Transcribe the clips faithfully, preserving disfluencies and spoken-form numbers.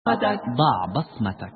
ضع بصمتك.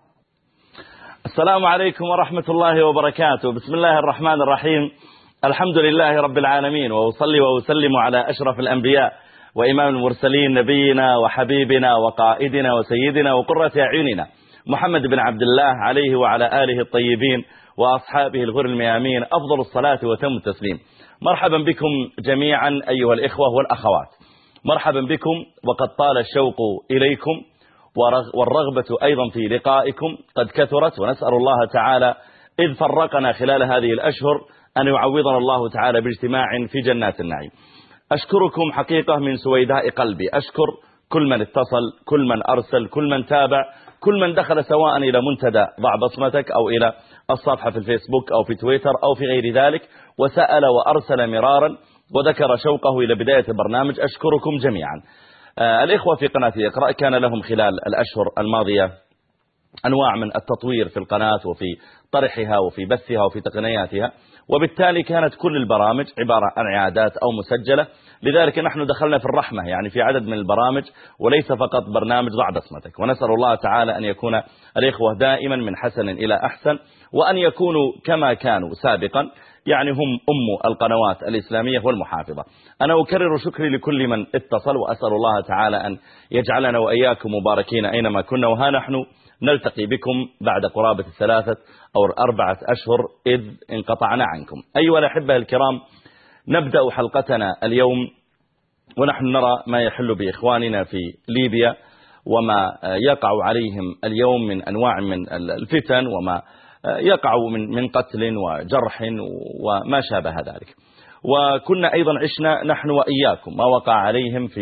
السلام عليكم ورحمة الله وبركاته. بسم الله الرحمن الرحيم. الحمد لله رب العالمين، وأصلي وأسلم على أشرف الأنبياء وإمام المرسلين، نبينا وحبيبنا وقائدنا وسيدنا وقرة أعيننا محمد بن عبد الله، عليه وعلى آله الطيبين وأصحابه الغر الميامين أفضل الصلاة وتم التسليم. مرحبا بكم جميعا أيها الإخوة والأخوات، مرحبا بكم، وقد طال الشوق إليكم والرغبة أيضا في لقائكم قد كثرت، ونسأل الله تعالى إذ فرقنا خلال هذه الأشهر أن يعوضنا الله تعالى باجتماع في جنات النعيم. أشكركم حقيقة من سويداء قلبي، أشكر كل من اتصل، كل من أرسل، كل من تابع، كل من دخل سواء إلى منتدى ضع بصمتك أو إلى الصفحة في الفيسبوك أو في تويتر أو في غير ذلك، وسأل وأرسل مرارا وذكر شوقه إلى بداية البرنامج. أشكركم جميعا. آه الإخوة في قناة اقرأ كان لهم خلال الأشهر الماضية أنواع من التطوير في القناة وفي طرحها وفي بثها وفي تقنياتها، وبالتالي كانت كل البرامج عبارة عن إعادات أو مسجلة. لذلك نحن دخلنا في الرحمة يعني في عدد من البرامج، وليس فقط برنامج ضع بصمتك. ونسأل الله تعالى أن يكون الإخوة دائما من حسن إلى أحسن، وأن يكونوا كما كانوا سابقا، يعني هم أم القنوات الإسلامية والمحافظة. أنا أكرر شكري لكل من اتصل، وأسأل الله تعالى أن يجعلنا وإياكم مباركين أينما كنا. وها نحن نلتقي بكم بعد قرابة ثلاثة أو أربعة أشهر إذ انقطعنا عنكم. أيها الأحبة الكرام، نبدأ حلقتنا اليوم ونحن نرى ما يحل بإخواننا في ليبيا وما يقع عليهم اليوم من أنواع من الفتن، وما يقع من من قتل وجرح وما شابه ذلك. وكنا أيضا عشنا نحن وإياكم ما وقع عليهم في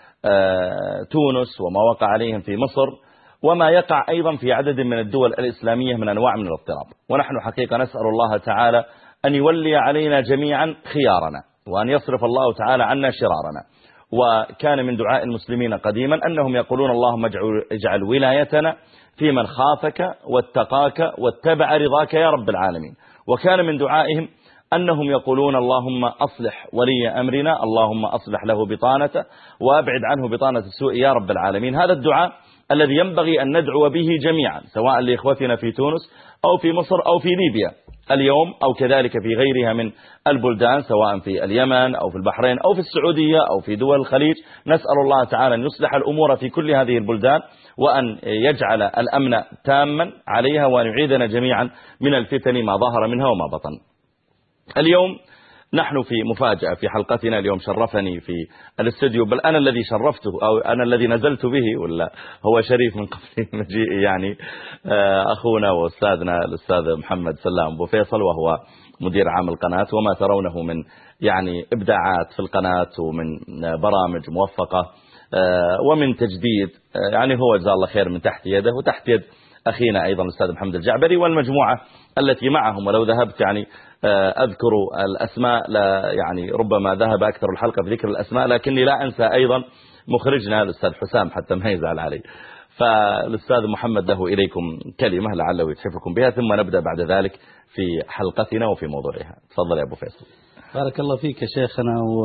تونس وما وقع عليهم في مصر، وما يقع أيضا في عدد من الدول الإسلامية من أنواع من الاضطراب. ونحن حقيقة نسأل الله تعالى أن يولي علينا جميعا خيارنا، وأن يصرف الله تعالى عنا شرارنا. وكان من دعاء المسلمين قديما أنهم يقولون اللهم اجعل ولايتنا في من خافك واتقاك واتبع رضاك يا رب العالمين. وكان من دعائهم أنهم يقولون اللهم أصلح ولي أمرنا، اللهم أصلح له بطانته وأبعد عنه بطانة السوء يا رب العالمين. هذا الدعاء الذي ينبغي أن ندعو به جميعا، سواء لإخوتنا في تونس أو في مصر أو في ليبيا اليوم، أو كذلك في غيرها من البلدان، سواء في اليمن أو في البحرين أو في السعودية أو في دول الخليج. نسأل الله تعالى أن يصلح الأمور في كل هذه البلدان، وأن يجعل الأمن تاما عليها، وأن يعيدنا جميعا من الفتن ما ظهر منها وما بطن. اليوم نحن في مفاجأة في حلقتنا اليوم. شرفني في الاستوديو، بل أنا الذي شرفته أو أنا الذي نزلت به، ولا هو شريف من قبل مجيئي، يعني أخونا وأستاذنا الأستاذ محمد سلام أبو فيصل، وهو مدير عام القناة، وما ترونه من يعني إبداعات في القناة ومن برامج موفقة ومن تجديد، يعني هو جزاه الله خير من تحت يده وتحت يد أخينا أيضا الأستاذ محمد الجعبري والمجموعة التي معهم. ولو ذهبت يعني أذكر الأسماء، لا يعني ربما ذهب أكثر الحلقة في ذكر الأسماء، لكني لا أنسى أيضا مخرجنا الأستاذ حسام حتى ما يزعل علي. فالأستاذ محمد له إليكم كلمة لعله يتحفكم بها، ثم نبدأ بعد ذلك في حلقتنا وفي موضوعها. تفضل يا أبو فيصل. بارك الله فيك يا شيخنا. و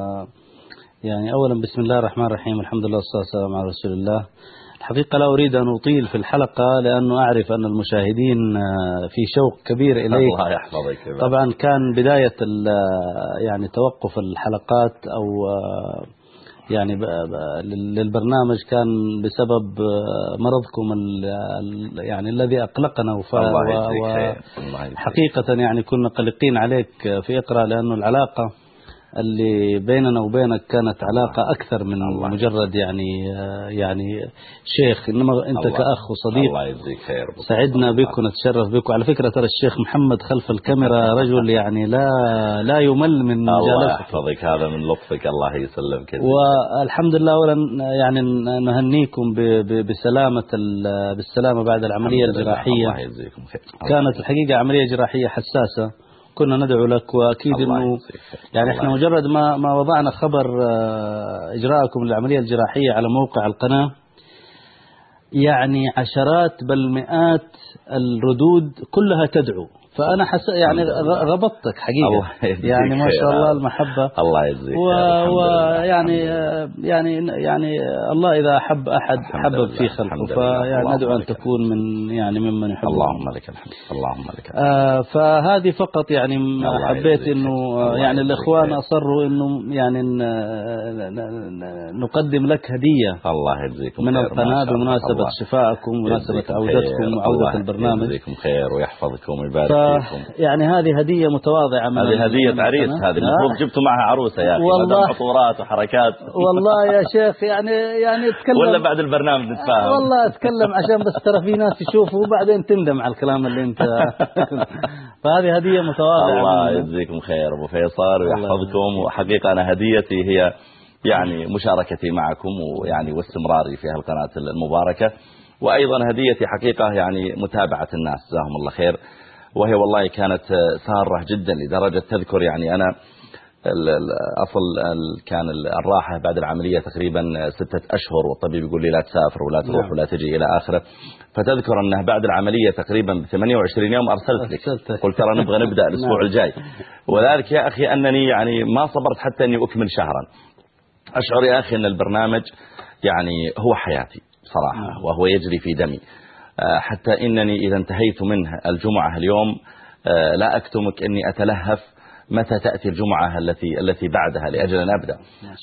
يعني أولا بسم الله الرحمن الرحيم، الحمد لله والصلاة والسلام على رسول الله. الحقيقة لا أريد أن أطيل في الحلقة، لأنه أعرف أن المشاهدين في شوق كبير إليك. الله يحفظك. طبعا كان بداية يعني توقف الحلقات أو يعني للبرنامج كان بسبب مرضكم يعني الذي أقلقنا، وحقيقة يعني كنا قلقين عليك في إقرأ، لأنه العلاقة اللي بيننا وبينك كانت علاقة أكثر من مجرد يعني يعني شيخ، إنما أنت كأخ وصديق. الله يجزيك خير. سعدنا بك ونتشرف بك. وعلى فكرة ترى الشيخ محمد خلف الكاميرا رجل يعني لا لا يمل من مجالسته. الله يحفظك، هذا من لطفك، الله يسلمك. والحمد لله أولا يعني نهنيكم بسلامة بالسلامة بعد العملية الجراحية. الله يجزيكم خير. كانت الحقيقة عملية جراحية حساسة، كنا ندعو لك، وأكيد أنه يعني إحنا مجرد ما ما وضعنا خبر إجراءكم للعملية الجراحية على موقع القناة، يعني عشرات بل مئات الردود كلها تدعو. فأنا حس يعني ربطتك حقيقة يعني ما شاء الله المحبة الله يجزيك ويعني يعني يعني الله إذا أحب أحد حبب في خلقه فيعني ندعو أن تكون من يعني ممن يحب. اللهم لك الحمد اللهم لك الحمد. آه فهذه فقط يعني حبيت إنه يعني الإخوان أصروا إنه يعني نقدم لك هدية الله يجزيكم من القناة بمناسبة شفائكم ومناسبة عودتكم وعودة البرنامج. يجزيكم خير ويحفظكم ويبارك فيكم. يعني هذه هدية متواضعة من هذه هدية عريس، هذه المفروض جبتوا معها عروسة يا أخي والله عطورات وحركات. والله يا شيخ يعني يعني اتكلم ولا بعد البرنامج نتفاهم. والله اتكلم عشان بس ترى في ناس يشوفوا وبعدين تندم على الكلام اللي انت فهذه هدية متواضعة. الله يجزيكم خير أبو فيصل ويحفظكم. وحقيقة أنا هديتي هي يعني مشاركتي معكم ويعني واستمراري في هالقناة المباركة، وأيضا هديتي حقيقة يعني متابعة الناس جزاهم الله خير، وهي والله كانت سارة جدا لدرجة تذكر يعني أنا أصل كان الراحة بعد العملية تقريبا ستة أشهر والطبيب يقول لي لا تسافر ولا تروح ولا تجي إلى آخره، فتذكر أنه بعد العملية تقريبا بثمانية وعشرين يوم أرسلت لك قلت ترى نبغى نبدأ الأسبوع الجاي، وذلك يا أخي أنني يعني ما صبرت حتى أني أكمل شهرا. أشعر يا أخي أن البرنامج يعني هو حياتي صراحة وهو يجري في دمي، حتى إنني إذا انتهيت منه الجمعة اليوم لا أكتمك أني أتلهف متى تأتي الجمعة التي التي بعدها لأجل أن أبدأ.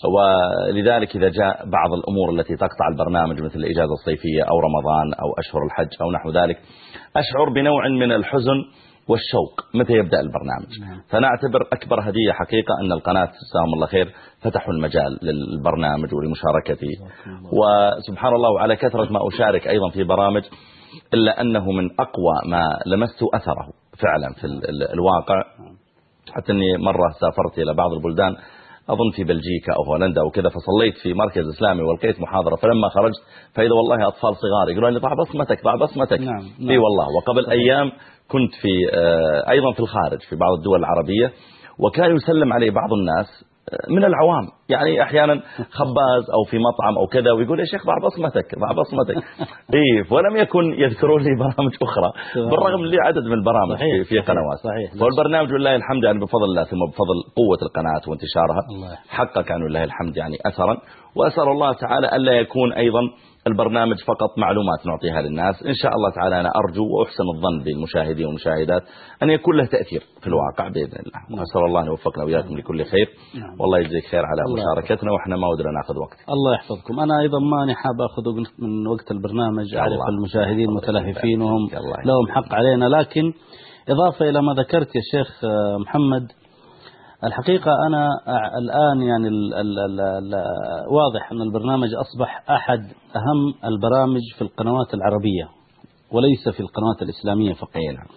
ولذلك إذا جاء بعض الأمور التي تقطع البرنامج مثل الإجازة الصيفية أو رمضان أو أشهر الحج أو نحو ذلك أشعر بنوع من الحزن والشوق متى يبدأ البرنامج. فنعتبر أكبر هدية حقيقة أن القناة جزاهم الله خير فتحوا المجال للبرنامج ولمشاركتي، وسبحان الله وعلى كثرة ما أشارك أيضا في برامج إلا أنه من أقوى ما لمست أثره فعلا في الواقع. حتى أني مرة سافرت إلى بعض البلدان أظن في بلجيكا أو هولندا أو كذا، فصليت في مركز إسلامي والقيت محاضرة، فلما خرجت فإذا والله أطفال صغار يقولون لي ضع بصمتك ضع بصمتك. نعم. نعم. إي والله. وقبل صحيح. أيام كنت في أيضا في الخارج في بعض الدول العربية وكان يسلم عليه بعض الناس من العوام يعني أحيانا خباز أو في مطعم أو كذا ويقول يا شيخ ضع بصمتك ضع بصمتك. إيه ولم يكن يذكرون لي برامج أخرى بالرغم لي عدد من البرامج في, في قنوات. والبرنامج لله الحمد يعني بفضل الله ثم بفضل قوة القناة وانتشارها حقق عنه لله الحمد يعني أثرا. وأسأل الله تعالى ألا يكون أيضا البرنامج فقط معلومات نعطيها للناس. إن شاء الله تعالى أنا أرجو وأحسن الظن بالمشاهدين والمشاهدات أن يكون له تأثير في الواقع بإذن الله. وأسأل الله أن يوفقنا وإياكم لكل خير. والله يجزيك خير على مشاركتنا وإحنا ما ودنا نأخذ وقت. الله يحفظكم. أنا أيضا ماني حاب أخذ من وقت البرنامج، أعرف المشاهدين متلهفين وهم لهم حق علينا، لكن إضافة إلى ما ذكرت يا شيخ محمد الحقيقة أنا الآن يعني ال ال ال ال واضح أن البرنامج أصبح أحد أهم البرامج في القنوات العربية وليس في القنوات الإسلامية فقط.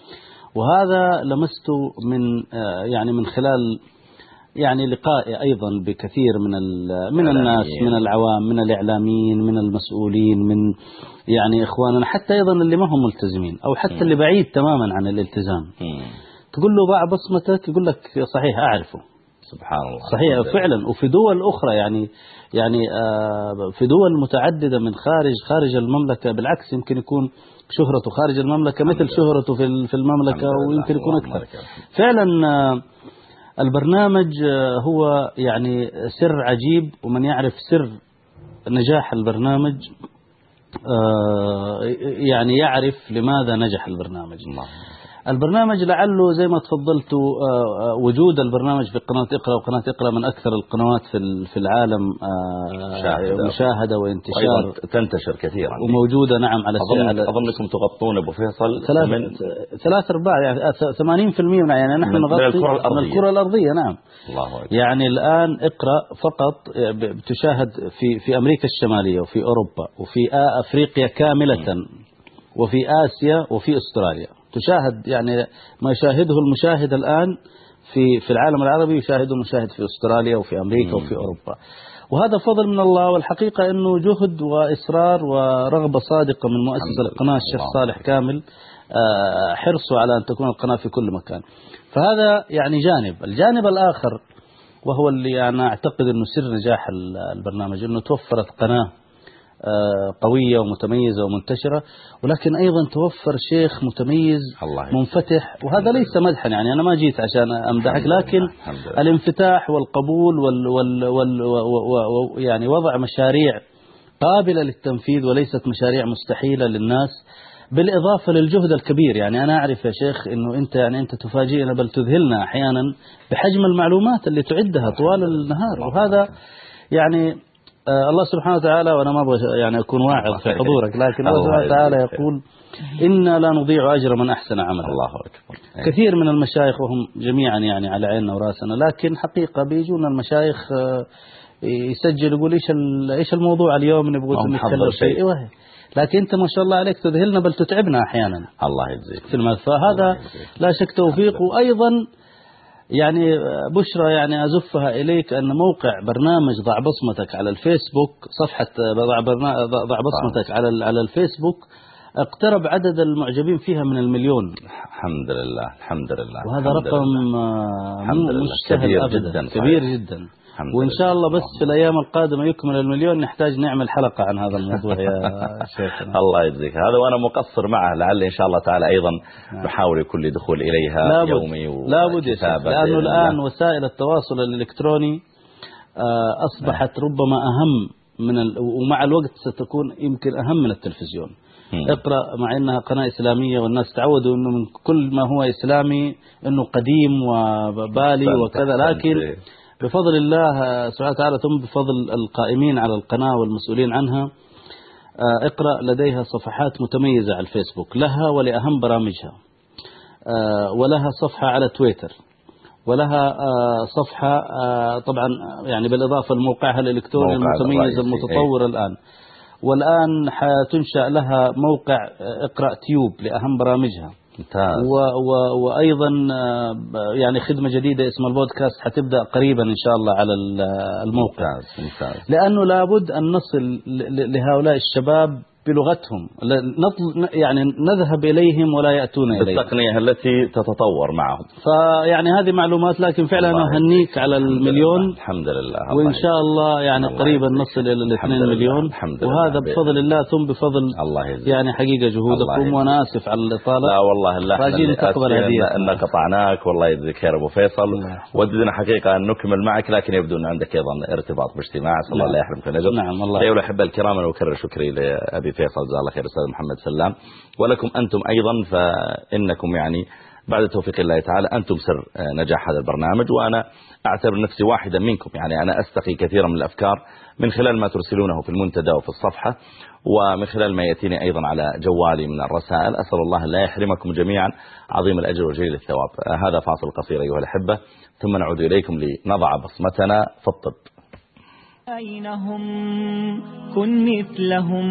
وهذا لمسته من يعني من خلال يعني لقائي أيضا بكثير من من الناس من العوام من الإعلاميين من المسؤولين من يعني إخواننا حتى أيضا اللي ما هم ملتزمين أو حتى اللي بعيد تماما عن الالتزام. تقول له ضع بصمتك يقول لك صحيح أعرفه. سبحان الله. صحيح فعلا. وفي دول أخرى يعني يعني في دول متعددة من خارج خارج المملكة بالعكس يمكن يكون شهرته خارج المملكة مثل شهرته في في المملكة ويمكن يكون أكثر. فعلا البرنامج هو يعني سر عجيب، ومن يعرف سر نجاح البرنامج يعني يعرف لماذا نجح البرنامج. الله. البرنامج لعله زي ما تفضلت وجود البرنامج في قناة اقرأ، وقناة اقرأ من أكثر القنوات في في العالم مشاهدة, مشاهدة وانتشار تنتشر كثيرا وموجودة نعم على أظن أظنكم تغطون أبو فيصل ثلاث ثلاث أرباع يعني ثمانين في المئة يعني نحن نغطي من الكرة الأرضية. نعم. الله. يعني الآن اقرأ فقط بتشاهد في في أمريكا الشمالية وفي أوروبا وفي أفريقيا كاملة وفي آسيا وفي أستراليا. تشاهد يعني ما يشاهده المشاهد الآن في في العالم العربي يشاهده المشاهد في أستراليا وفي أمريكا وفي أوروبا، وهذا فضل من الله. والحقيقة أنه جهد وإصرار ورغبة صادقة من مؤسس القناة الشيخ صالح كامل حرصوا على أن تكون القناة في كل مكان. فهذا يعني جانب. الجانب الآخر وهو اللي أنا أعتقد أنه سر نجاح البرنامج أنه توفرت قناة قوية ومتميزة ومنتشرة، ولكن أيضا توفر شيخ متميز منفتح، وهذا ليس مدحا، يعني أنا ما جيت عشان أمدحك، لكن الانفتاح والقبول وال وال وال وال يعني وضع مشاريع قابلة للتنفيذ وليست مشاريع مستحيلة للناس، بالإضافة للجهد الكبير. يعني أنا أعرف يا شيخ أنه أنت يعني أنت تفاجئنا بل تذهلنا أحيانا بحجم المعلومات اللي تعدها طوال النهار، وهذا يعني آه الله سبحانه وتعالى، وأنا ما أبغى يعني أكون واعظ في حضورك، لكن الله سبحانه وتعالى يقول إنا لا نضيع أجر من أحسن عملا. الله أكبر. كثير من المشايخ وهم جميعا يعني على عيننا وراسنا، لكن حقيقة بيجونا المشايخ آه يسجل يقول إيش إيش الموضوع اليوم نبغى نتكلم فيه، لكن أنت ما شاء الله عليك تذهلنا بل تتعبنا أحيانا. الله يجزيك في الملف، فهذا لا شك توفيق. وأيضا يعني بشرى يعني أزفها إليك أن موقع برنامج ضع بصمتك على الفيسبوك، صفحة ضع, ضع بصمتك على على الفيسبوك اقترب عدد المعجبين فيها من المليون. الحمد لله الحمد لله. وهذا رقم مش سهل أبدا، كبير جدا. وإن شاء الله بس في الأيام القادمة يكمل المليون، نحتاج نعمل حلقة عن هذا الموضوع يا شيخنا. الله يجزيك. هذا وأنا مقصر معه، لعل إن شاء الله تعالى أيضا نحاول كل دخول إليها لا يومي لا بد، لأنه الآن وسائل التواصل الإلكتروني أصبحت ربما أهم من ال... ومع الوقت ستكون يمكن أهم من التلفزيون. م. اقرأ، مع أنها قناة إسلامية والناس تعودوا أنه من كل ما هو إسلامي أنه قديم وبالي وكذا، لكن بفضل الله سبحانه وتعالى ثم بفضل القائمين على القناة والمسؤولين عنها، اقرأ لديها صفحات متميزة على الفيسبوك لها ولأهم برامجها، ولها صفحة على تويتر، ولها صفحة طبعا يعني بالإضافة لموقعها الإلكتروني المتميز المتطور الآن، والآن حتنشأ لها موقع اقرأ تيوب لأهم برامجها. و و وأيضا يعني خدمة جديدة اسمها البودكاست حتبدأ قريبا إن شاء الله على الموقع. ممتاز ممتاز. لأنه لابد أن نصل لهؤلاء الشباب بلغتهم، يعني نذهب إليهم ولا يأتون إليهم بالتقنية التي تتطور معهم. فيعني هذه معلومات، لكن فعلا أهنيك على المليون الحمد لله. وإن شاء الله يعني الله قريبا نصل إلى الاثنين مليون، وهذا بفضل الله ثم بفضل الله يعني حقيقة جهودكم. وأنا آسف على الإطالة. لا والله لا، راجين تقبل هدية أن قطعناك، والله يجزيك خير أبو فيصل. ودنا حقيقة أن نكمل معك، لكن يبدو أن عندك أيضا ارتباط باجتماع، صلى الله لا يحرمك الأجر. نعم الله. أيها الأحبة الكرام، أنا أكرر شكري لأبي فيصل جزاه الله خير أستاذ محمد سلام، ولكم أنتم أيضا، فإنكم يعني بعد توفيق الله تعالى أنتم سر نجاح هذا البرنامج، وأنا أعتبر نفسي واحدا منكم. يعني أنا أستقي كثيرا من الأفكار من خلال ما ترسلونه في المنتدى وفي الصفحة، ومن خلال ما يأتيني أيضا على جوالي من الرسائل. أسأل الله لا يحرمكم جميعا عظيم الأجر وجليل الثواب. هذا فاصل قصير أيها الأحبة، ثم نعود إليكم لنضع بصمتنا في الطب. أين هم؟ كن مثلهم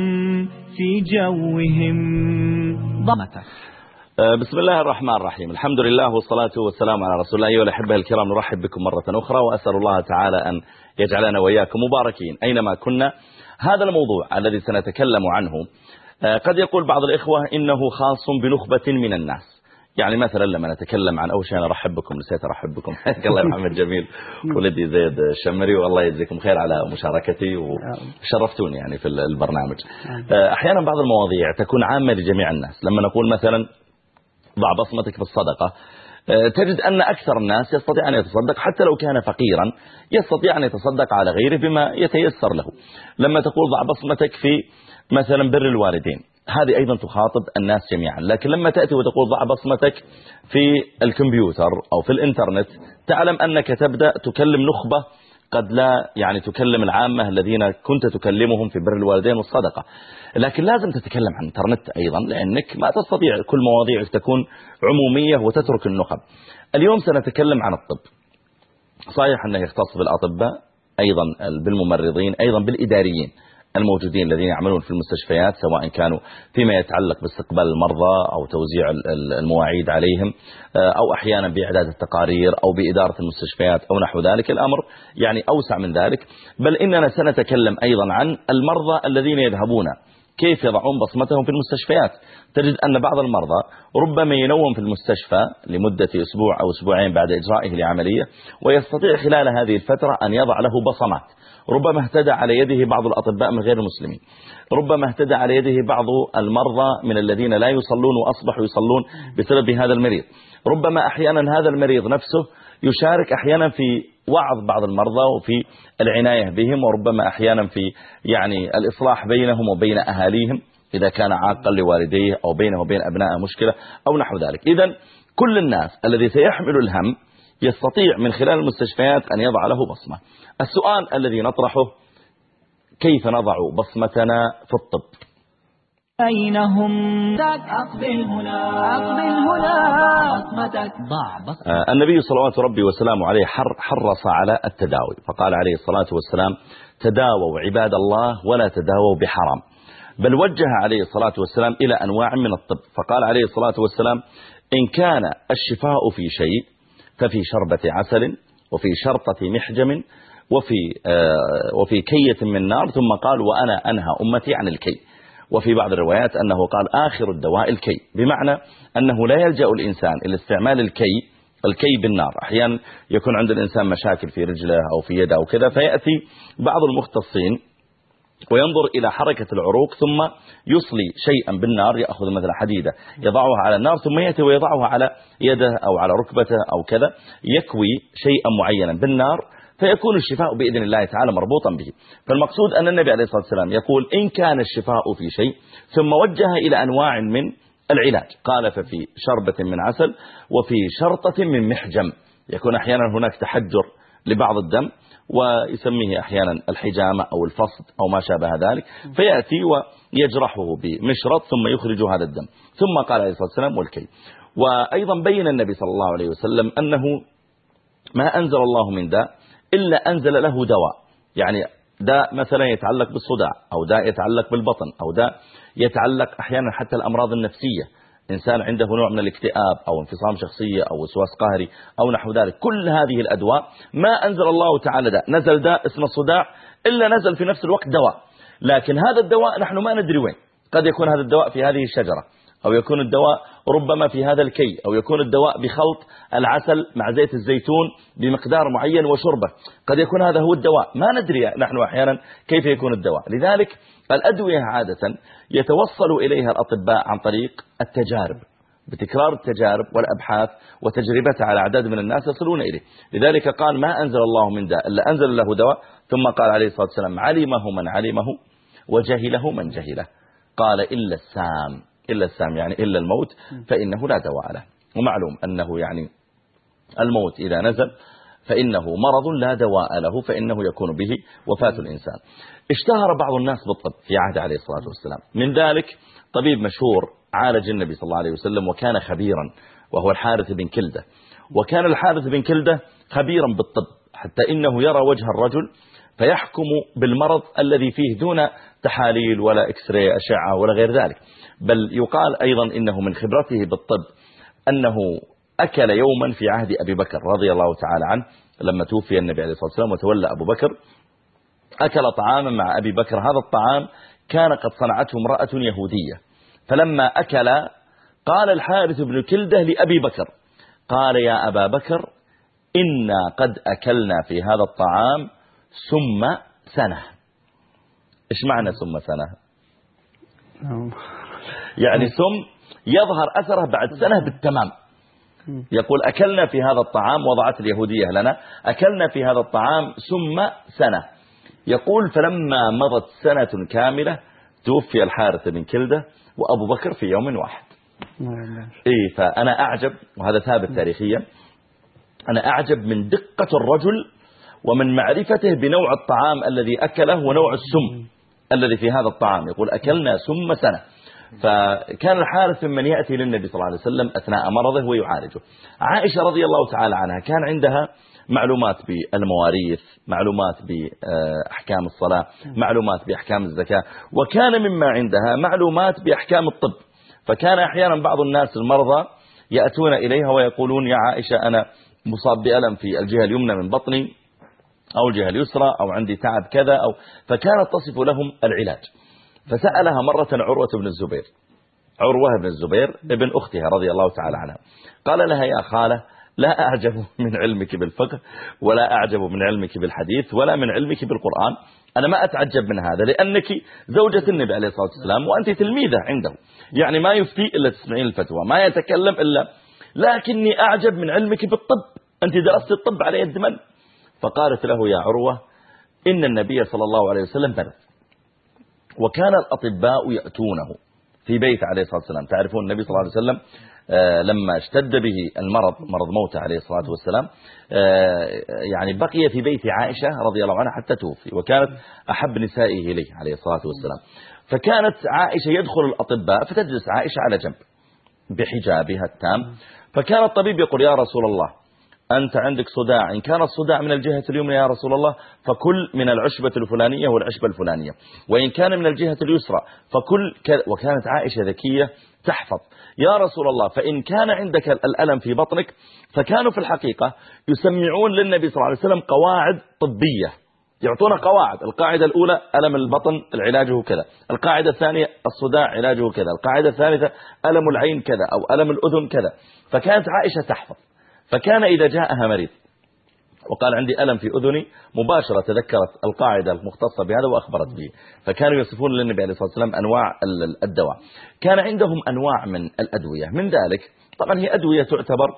في جوهم. ضمتك. بسم الله الرحمن الرحيم، الحمد لله والصلاة والسلام على رسول الله. أيها الأحبة الكرام، نرحب بكم مرة أخرى، وأسأل الله تعالى أن يجعلنا وإياكم مباركين أينما كنا. هذا الموضوع الذي سنتكلم عنه قد يقول بعض الإخوة إنه خاص بنخبة من الناس. يعني مثلا لما نتكلم عن أول شيء أنا أرحب بكم، نسيت أرحب بكم. الله يرحم الجميل ولدي زيد الشمري، والله يجزيكم خير على مشاركتي وشرفتوني يعني في البرنامج. أحيانا بعض المواضيع تكون عامة لجميع الناس. لما نقول مثلا ضع بصمتك في الصدقة، تجد أن أكثر الناس يستطيع أن يتصدق حتى لو كان فقيرا، يستطيع أن يتصدق على غيره بما يتيسر له. لما تقول ضع بصمتك في مثلا بر الوالدين، هذه أيضا تخاطب الناس جميعا. لكن لما تأتي وتقول ضع بصمتك في الكمبيوتر أو في الإنترنت، تعلم أنك تبدأ تكلم نخبة قد لا يعني تكلم العامة الذين كنت تكلمهم في بر الوالدين والصدقة. لكن لازم تتكلم عن الإنترنت أيضا، لأنك ما تستطيع كل مواضيعك تكون عمومية وتترك النخب. اليوم سنتكلم عن الطب. صحيح أنه يختص بالأطباء، أيضا بالممرضين، أيضا بالإداريين الموجودين الذين يعملون في المستشفيات، سواء كانوا فيما يتعلق باستقبال المرضى أو توزيع المواعيد عليهم، أو أحيانا بإعداد التقارير أو بإدارة المستشفيات أو نحو ذلك. الأمر يعني أوسع من ذلك، بل إننا سنتكلم أيضا عن المرضى الذين يذهبون كيف يضعون بصمتهم في المستشفيات. تجد أن بعض المرضى ربما ينوم في المستشفى لمدة أسبوع أو أسبوعين بعد إجرائه لعملية، ويستطيع خلال هذه الفترة أن يضع له بصمات، ربما اهتدى على يده بعض الأطباء من غير المسلمين، ربما اهتدى على يده بعض المرضى من الذين لا يصلون وأصبحوا يصلون بسبب هذا المريض، ربما أحيانا هذا المريض نفسه يشارك أحيانا في وعظ بعض المرضى وفي العناية بهم، وربما أحيانا في يعني الإصلاح بينهم وبين أهاليهم إذا كان عاقا لوالديه أو بينه وبين أبنائه مشكلة أو نحو ذلك. إذن كل الناس الذي سيحمل الهم يستطيع من خلال المستشفيات أن يضع له بصمة. السؤال الذي نطرحه: كيف نضع بصمتنا في الطب؟ أين هم؟ أقبل هنا أقبل هنا بصمتك. ضع بصمتك. آه النبي صلوات ربي وسلامه عليه حر حرص على التداوي، فقال عليه الصلاة والسلام: تداووا عباد الله ولا تداووا بحرام. بل وجه عليه الصلاة والسلام إلى أنواع من الطب، فقال عليه الصلاة والسلام: إن كان الشفاء في شيء ففي شربة عسل وفي شرطة محجم وفي, آه وفي كية من نار، ثم قال: وأنا أنهى أمتي عن الكي. وفي بعض الروايات أنه قال: آخر الدواء الكي، بمعنى أنه لا يلجأ الإنسان إلى استعمال الكي الكي بالنار. أحيانا يكون عند الإنسان مشاكل في رجله أو في يده أو كذا، فيأتي بعض المختصين وينظر إلى حركة العروق ثم يصلي شيئا بالنار، يأخذ مثلا حديدة يضعها على النار ثم يأتي ويضعها على يده أو على ركبته أو كذا، يكوي شيئا معينا بالنار فيكون الشفاء بإذن الله تعالى مربوطا به. فالمقصود أن النبي عليه الصلاة والسلام يقول: إن كان الشفاء في شيء، ثم وجه إلى أنواع من العلاج، قال: ففي شربة من عسل وفي شرطة من محجم. يكون أحيانا هناك تحجر لبعض الدم ويسميه أحيانا الحجامة أو الفصد أو ما شابه ذلك، فيأتي ويجرحه بمشرط ثم يخرج هذا الدم. ثم قال عليه الصلاة والسلام: والكي. وأيضا بين النبي صلى الله عليه وسلم أنه ما أنزل الله من داء إلا أنزل له دواء، يعني داء مثلا يتعلق بالصداع، أو داء يتعلق بالبطن، أو داء يتعلق أحيانا حتى الأمراض النفسية، إنسان عنده نوع من الاكتئاب أو انفصام شخصية أو وسواس قهري أو نحو ذلك. كل هذه الأدواء ما أنزل الله تعالى داء، نزل داء اسم الصداع إلا نزل في نفس الوقت دواء، لكن هذا الدواء نحن ما ندري وين. قد يكون هذا الدواء في هذه الشجرة، أو يكون الدواء ربما في هذا الكي، أو يكون الدواء بخلط العسل مع زيت الزيتون بمقدار معين وشربه، قد يكون هذا هو الدواء، ما ندري نحن أحيانا كيف يكون الدواء. لذلك الأدوية عادة يتوصل إليها الأطباء عن طريق التجارب، بتكرار التجارب والأبحاث وتجربتها على أعداد من الناس يصلون إليه. لذلك قال: ما أنزل الله من داء إلا أنزل له دواء. ثم قال عليه الصلاة والسلام: علمه من علمه وجهله من جهله. قال: إلا السام، إلا السام يعني إلا الموت، فإنه لا دواء له. ومعلوم أنه يعني الموت إذا نزل فإنه مرض لا دواء له، فإنه يكون به وفاة الإنسان. اشتهر بعض الناس بالطب في عهد عليه الصلاة والسلام، من ذلك طبيب مشهور عالج النبي صلى الله عليه وسلم وكان خبيرا، وهو الحارث بن كلدة. وكان الحارث بن كلدة خبيرا بالطب، حتى إنه يرى وجه الرجل فيحكم بالمرض الذي فيه دون تحاليل ولا إكسري أشعة ولا غير ذلك. بل يقال أيضا إنه من خبرته بالطب أنه أكل يوما في عهد أبي بكر رضي الله تعالى عنه، لما توفي النبي عليه الصلاة والسلام وتولى أبو بكر، أكل طعاما مع أبي بكر. هذا الطعام كان قد صنعته امرأة يهودية، فلما أكل قال الحارث بن كلدة لأبي بكر، قال: يا أبا بكر، إنا قد أكلنا في هذا الطعام ثم سنة. إيش معنى ثم سنة؟ يعني ثم يظهر أثره بعد سنة بالتمام. يقول: أكلنا في هذا الطعام، وضعت اليهودية لنا، أكلنا في هذا الطعام ثم سنة. يقول: فلما مضت سنة كاملة توفي الحارث بن كلدة وأبو بكر في يوم واحد. إيه، فأنا أعجب، وهذا ثابت تاريخيا، أنا أعجب من دقة الرجل ومن معرفته بنوع الطعام الذي أكله ونوع السم الذي في هذا الطعام. يقول: أكلنا ثم سنة. فكان الحارث من يأتي للنبي صلى الله عليه وسلم أثناء مرضه ويعالجه. عائشة رضي الله تعالى عنها كان عندها معلومات بالمواريث، معلومات بأحكام الصلاة، معلومات بأحكام الزكاة، وكان مما عندها معلومات بأحكام الطب. فكان أحيانا بعض الناس المرضى يأتون إليها ويقولون: يا عائشة، أنا مصاب بألم في الجهة اليمنى من بطني أو الجهة اليسرى، أو عندي تعب كذا، أو فكانت تصف لهم العلاج. فسألها مرة عروة بن الزبير، عروة بن الزبير ابن أختها رضي الله تعالى عنها، قال لها: يا خالة، لا أعجب من علمك بالفقه ولا أعجب من علمك بالحديث ولا من علمك بالقرآن. أنا ما أتعجب من هذا لأنك زوجة النبي عليه الصلاة والسلام وأنت تلميذة عنده، يعني ما يفتي إلا تسمعين الفتوى، ما يتكلم إلا. لكني أعجب من علمك بالطب، أنت درست الطب على يد من؟ فقالت له يا عروة إن النبي صلى الله عليه وسلم مرض، وكان الأطباء يأتونه في بيت عليه الصلاة والسلام. تعرفون النبي صلى الله عليه وسلم لما اشتد به المرض، مرض موته عليه الصلاة والسلام، يعني بقي في بيت عائشة رضي الله عنها حتى توفي، وكانت أحب نسائه إليه عليه الصلاة والسلام. فكانت عائشة يدخل الأطباء فتجلس عائشة على جنب بحجابها التام، فكان الطبيب يقول يا رسول الله أنت عندك صداع، إن كان الصداع من الجهة اليمنى يا رسول الله فكل من العشبة الفلانية والعشبة الفلانية، وإن كان من الجهة اليسرى فكل كذا. وكانت عائشة ذكية تحفظ. يا رسول الله فإن كان عندك الألم في بطنك، فكانوا في الحقيقة يسمعون للنبي صلى الله عليه وسلم قواعد طبية، يعطون قواعد. القاعدة الأولى ألم البطن علاجه كذا، القاعدة الثانية الصداع علاجه كذا، القاعدة الثالثة ألم العين كذا أو ألم الأذن كذا. فكانت عائشة تحفظ. فكان إذا جاءها مريض وقال عندي ألم في أذني، مباشرة تذكرت القاعدة المختصة بهذا وأخبرت به. فكانوا يصفون للنبي عليه الصلاة والسلام أنواع الدواء. كان عندهم أنواع من الأدوية، من ذلك طبعا هي أدوية تعتبر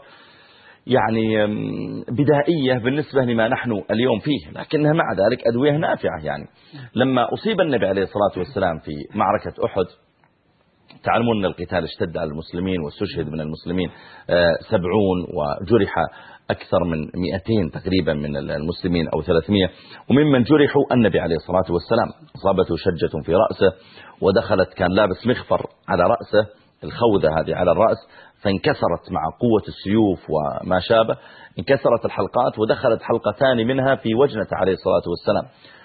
يعني بدائية بالنسبة لما نحن اليوم فيه، لكنها مع ذلك أدوية نافعة. يعني لما أصيب النبي عليه الصلاة والسلام في معركة أحد، تعلمون أن القتال اشتد على المسلمين واستشهد من المسلمين سبعون وجرح أكثر من مئتين تقريبا من المسلمين أو ثلاثمائة، وممن جرحوا النبي عليه الصلاة والسلام. أصابته شجة في رأسه ودخلت، كان لابس مخفر على رأسه، الخوذة هذه على الرأس، فانكسرت مع قوة السيوف وما شابه، انكسرت الحلقات ودخلت حلقتان منها في وجنة عليه الصلاة والسلام،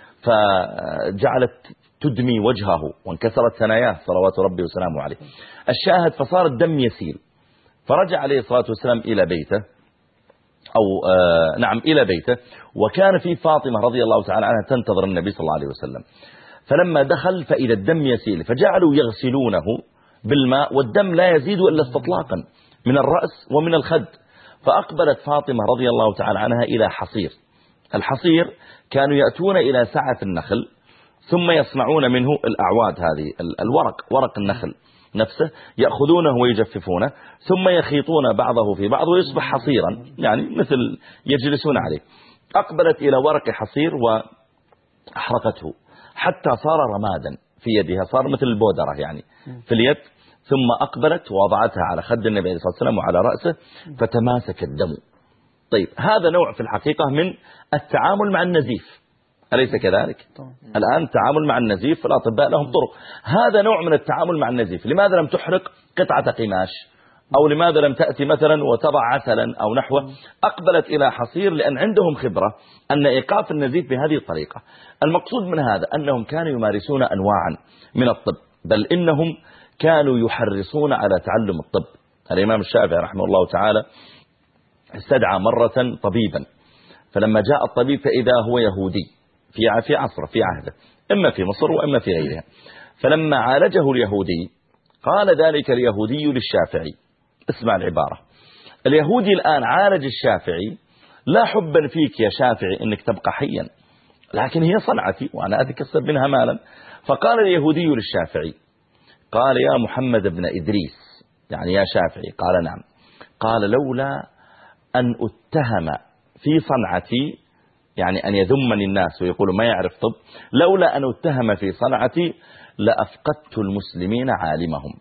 فجعلت تدمي وجهه وانكسرت ثناياه صلوات ربي وسلامه عليه. الشاهد فصار الدم يسيل، فرجع عليه الصلاة والسلام إلى بيته أو آه نعم إلى بيته، وكان في فاطمة رضي الله تعالى عنها تنتظر النبي صلى الله عليه وسلم. فلما دخل فإذا الدم يسيل، فجعلوا يغسلونه بالماء والدم لا يزيد إلا استطلاقا من الرأس ومن الخد. فأقبلت فاطمة رضي الله تعالى عنها إلى حصير. الحصير كانوا يأتون إلى سعة النخل ثم يصنعون منه الأعواد، هذه الورق، ورق النخل نفسه، يأخذونه ويجففونه ثم يخيطون بعضه في بعض ويصبح حصيرا، يعني مثل يجلسون عليه. أقبلت إلى ورق حصير وأحرقته حتى صار رمادا في يدها، صار مثل البودرة يعني في اليد. ثم أقبلت ووضعتها على خد النبي صلى الله عليه وسلم وعلى رأسه فتماسك الدم. طيب هذا نوع في الحقيقة من التعامل مع النزيف، أليس كذلك؟ الآن التعامل مع النزيف الأطباء لهم طرق. هذا نوع من التعامل مع النزيف. لماذا لم تحرق قطعة قماش، أو لماذا لم تأتي مثلا وتضع عسلا أو نحوه؟ أقبلت إلى حصير لأن عندهم خبرة أن إيقاف النزيف بهذه الطريقة. المقصود من هذا أنهم كانوا يمارسون أنواعا من الطب، بل إنهم كانوا يحرصون على تعلم الطب. الإمام الشافعي رحمه الله تعالى استدعى مرة طبيبا، فلما جاء الطبيب فإذا هو يهودي في في عصره في عهده، إما في مصر وإما في غيرها. فلما عالجه اليهودي قال ذلك اليهودي للشافعي، اسمع العبارة، اليهودي الآن عالج الشافعي لا حبا فيك يا شافعي إنك تبقى حيا، لكن هي صنعتي وأنا أتكسب منها مالا. فقال اليهودي للشافعي، قال يا محمد بن إدريس، يعني يا شافعي، قال نعم، قال لولا أن أتهم في صنعتي، يعني أن يذمني الناس ويقولوا ما يعرف طب، لولا أن أتهم في صنعتي لأفقدت المسلمين عالمهم.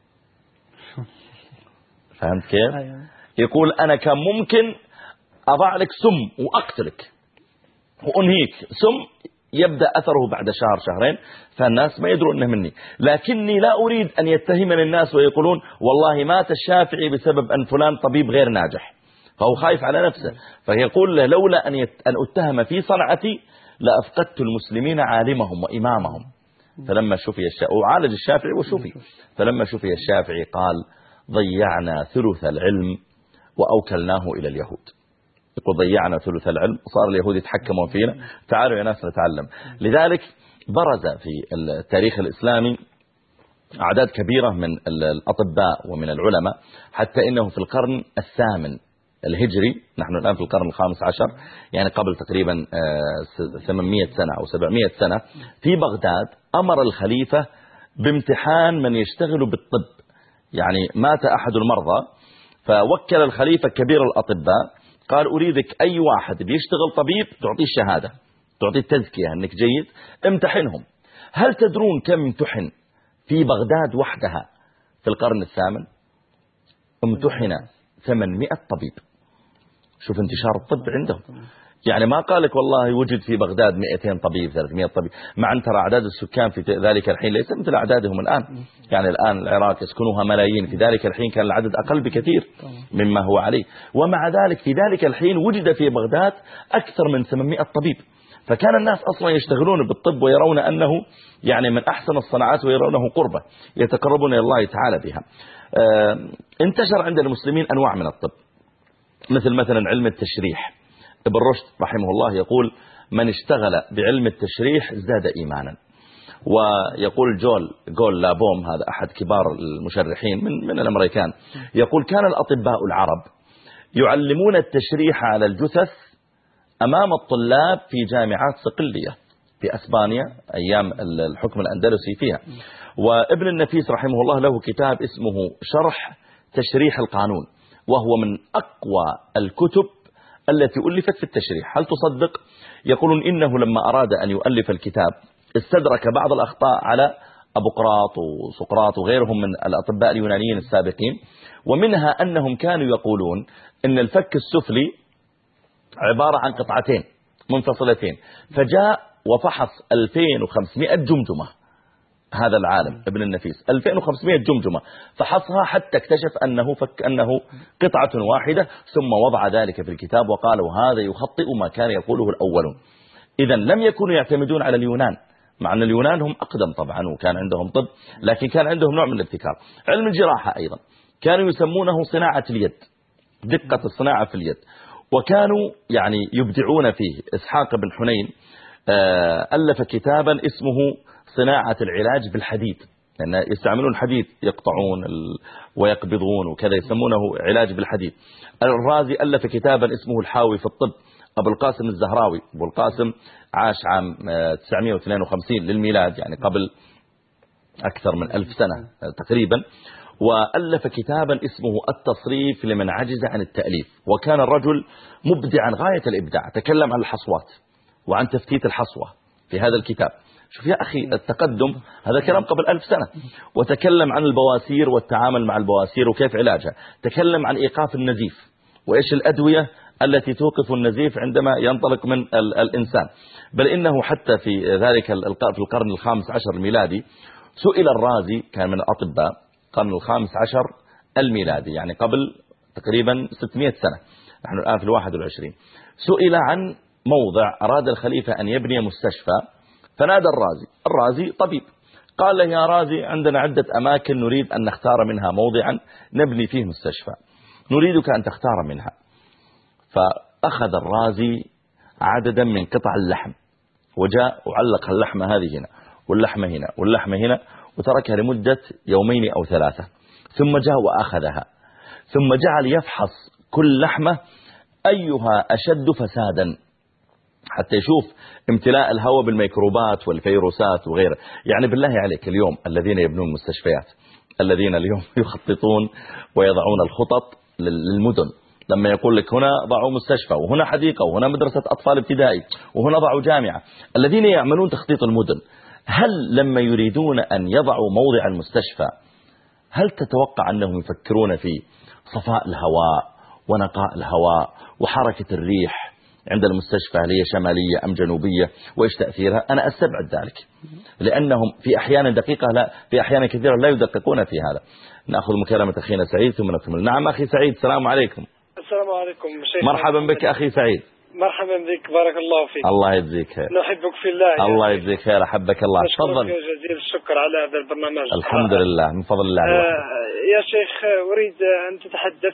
فهمت كيف؟ يقول أنا كان ممكن أضع لك سم وأقتلك وأنهيك، سم يبدأ أثره بعد شهر شهرين فالناس ما يدرون أنه مني، لكني لا أريد أن يتهمني الناس ويقولون والله مات الشافعي بسبب أن فلان طبيب غير ناجح، فهو خايف على نفسه. فيقول له لولا أن, يت... أن أتهم في صنعتي لأفقدت المسلمين عالمهم وإمامهم. فلما شفي الشافعي وعالج الشافعي وشفي، فلما شفي الشافعي قال ضيعنا ثلث العلم وأوكلناه إلى اليهود. يقول ضيعنا ثلث العلم، صار اليهود يتحكمون فينا، تعالوا يا ناس نتعلم. لذلك برز في التاريخ الإسلامي أعداد كبيرة من الأطباء ومن العلماء، حتى إنه في القرن الثامن الهجري، نحن الآن في القرن الخامس عشر، يعني قبل تقريبا ثمانمائة سنة أو سبعمائة سنة، في بغداد أمر الخليفة بامتحان من يشتغل بالطب. يعني مات أحد المرضى فوكل الخليفة كبير الأطباء، قال أريدك أي واحد بيشتغل طبيب تعطيه الشهادة، تعطيه التزكية أنك جيد، امتحنهم. هل تدرون كم امتحن في بغداد وحدها في القرن الثامن؟ امتحن ثمانمائة طبيب. شوف انتشار الطب عندهم. يعني ما قالك والله وجد في بغداد مئتين طبيب ثلاثمائة طبيب، مع أن ترى أعداد السكان في ذلك الحين ليس مثل أعدادهم الآن. يعني الآن العراق يسكنها ملايين، في ذلك الحين كان العدد أقل بكثير مما هو عليه، ومع ذلك في ذلك الحين وجد في بغداد أكثر من ثمانمائة طبيب. فكان الناس أصلا يشتغلون بالطب ويرون أنه يعني من أحسن الصناعات ويرونه قربة يتقربون إلى الله تعالى بها. اه انتشر عند المسلمين أنواع من الطب، مثل مثلا علم التشريح. ابن رشد رحمه الله يقول من اشتغل بعلم التشريح زاد إيمانا. ويقول جول جول لابوم، هذا أحد كبار المشرحين من, من الأمريكان، يقول كان الأطباء العرب يعلمون التشريح على الجثث أمام الطلاب في جامعات صقلية في أسبانيا أيام الحكم الأندلسي فيها. وابن النفيس رحمه الله له كتاب اسمه شرح تشريح القانون، وهو من أقوى الكتب التي ألفت في التشريح. هل تصدق؟ يقولون إنه لما أراد أن يؤلف الكتاب استدرك بعض الأخطاء على أبو قراط وسقراط وغيرهم من الأطباء اليونانيين السابقين، ومنها أنهم كانوا يقولون إن الفك السفلي عبارة عن قطعتين منفصلتين، فجاء وفحص ألفين وخمسمائة جمجمة. هذا العالم ابن النفيس ألفين وخمسمائة جمجمة فحصها حتى اكتشف أنه فك أنه قطعة واحدة، ثم وضع ذلك في الكتاب وقال وهذا يخطئ ما كان يقوله الأولون. إذا لم يكونوا يعتمدون على اليونان، مع أن اليونان هم أقدم طبعا وكان عندهم طب، لكن كان عندهم نوع من الابتكار. علم الجراحة أيضا كانوا يسمونه صناعة اليد، دقة الصناعة في اليد، وكانوا يعني يبدعون فيه. إسحاق بن حنين ألف كتابا اسمه صناعة العلاج بالحديد، لأن يعني يستعملون الحديد يقطعون ويقبضون وكذا، يسمونه علاج بالحديد. الرازي ألف كتابا اسمه الحاوي في الطب. أبو القاسم الزهراوي، أبو القاسم عاش عام تسعمائة واثنين وخمسين للميلاد، يعني قبل أكثر من ألف سنة تقريبا، وألف كتابا اسمه التصريف لمن عجز عن التأليف. وكان الرجل مبدعا غاية الإبداع، تكلم عن الحصوات وعن تفتيت الحصوة في هذا الكتاب. شوف يا أخي التقدم، هذا كلام قبل ألف سنة. وتكلم عن البواسير والتعامل مع البواسير وكيف علاجها، تكلم عن إيقاف النزيف وإيش الأدوية التي توقف النزيف عندما ينطلق من الإنسان. بل إنه حتى في ذلك في القرن الخامس عشر الميلادي سئل الرازي، كان من الأطباء القرن الخامس عشر الميلادي، يعني قبل تقريبا ستمائة سنة، نحن الآن في الواحد والعشرين، سئل عن موضع أراد الخليفة أن يبني مستشفى، فنادى الرازي. الرازي طبيب، قال له يا رازي عندنا عدة أماكن نريد أن نختار منها موضعا نبني فيه مستشفى، نريدك أن تختار منها. فأخذ الرازي عددا من قطع اللحم وجاء وعلق اللحمة هذه هنا واللحمة هنا واللحمة هنا، وتركها لمدة يومين أو ثلاثة، ثم جاء وأخذها، ثم جعل يفحص كل لحمة أيها أشد فسادا حتى يشوف امتلاء الهواء بالميكروبات والفيروسات وغيره. يعني بالله عليك اليوم الذين يبنون مستشفيات، الذين اليوم يخططون ويضعون الخطط للمدن، لما يقول لك هنا ضعوا مستشفى وهنا حديقة وهنا مدرسة أطفال ابتدائي وهنا ضعوا جامعة، الذين يعملون تخطيط المدن، هل لما يريدون أن يضعوا موضع المستشفى هل تتوقع أنهم يفكرون في صفاء الهواء ونقاء الهواء وحركة الريح عند المستشفى، هل هي شمالية أم جنوبية وإيش تأثيرها؟ أنا أستبعد ذلك، لأنهم في أحيان دقيقة لا في أحيان كثيرة لا يدققون في هذا. نأخذ مكالمة أخينا سعيد ثم نكمل. نعم أخي سعيد، السلام عليكم. السلام عليكم شيخ. مرحبا بك أخي سعيد. مرحبا بك، بارك الله فيك. الله يجزيك خير. نحبك في الله. الله يجزيك خير، أحبك الله. تفضل. جزيل الشكر على هذا البرنامج. الحمد لله، من فضل الله. آه يا شيخ، أريد أن تتحدث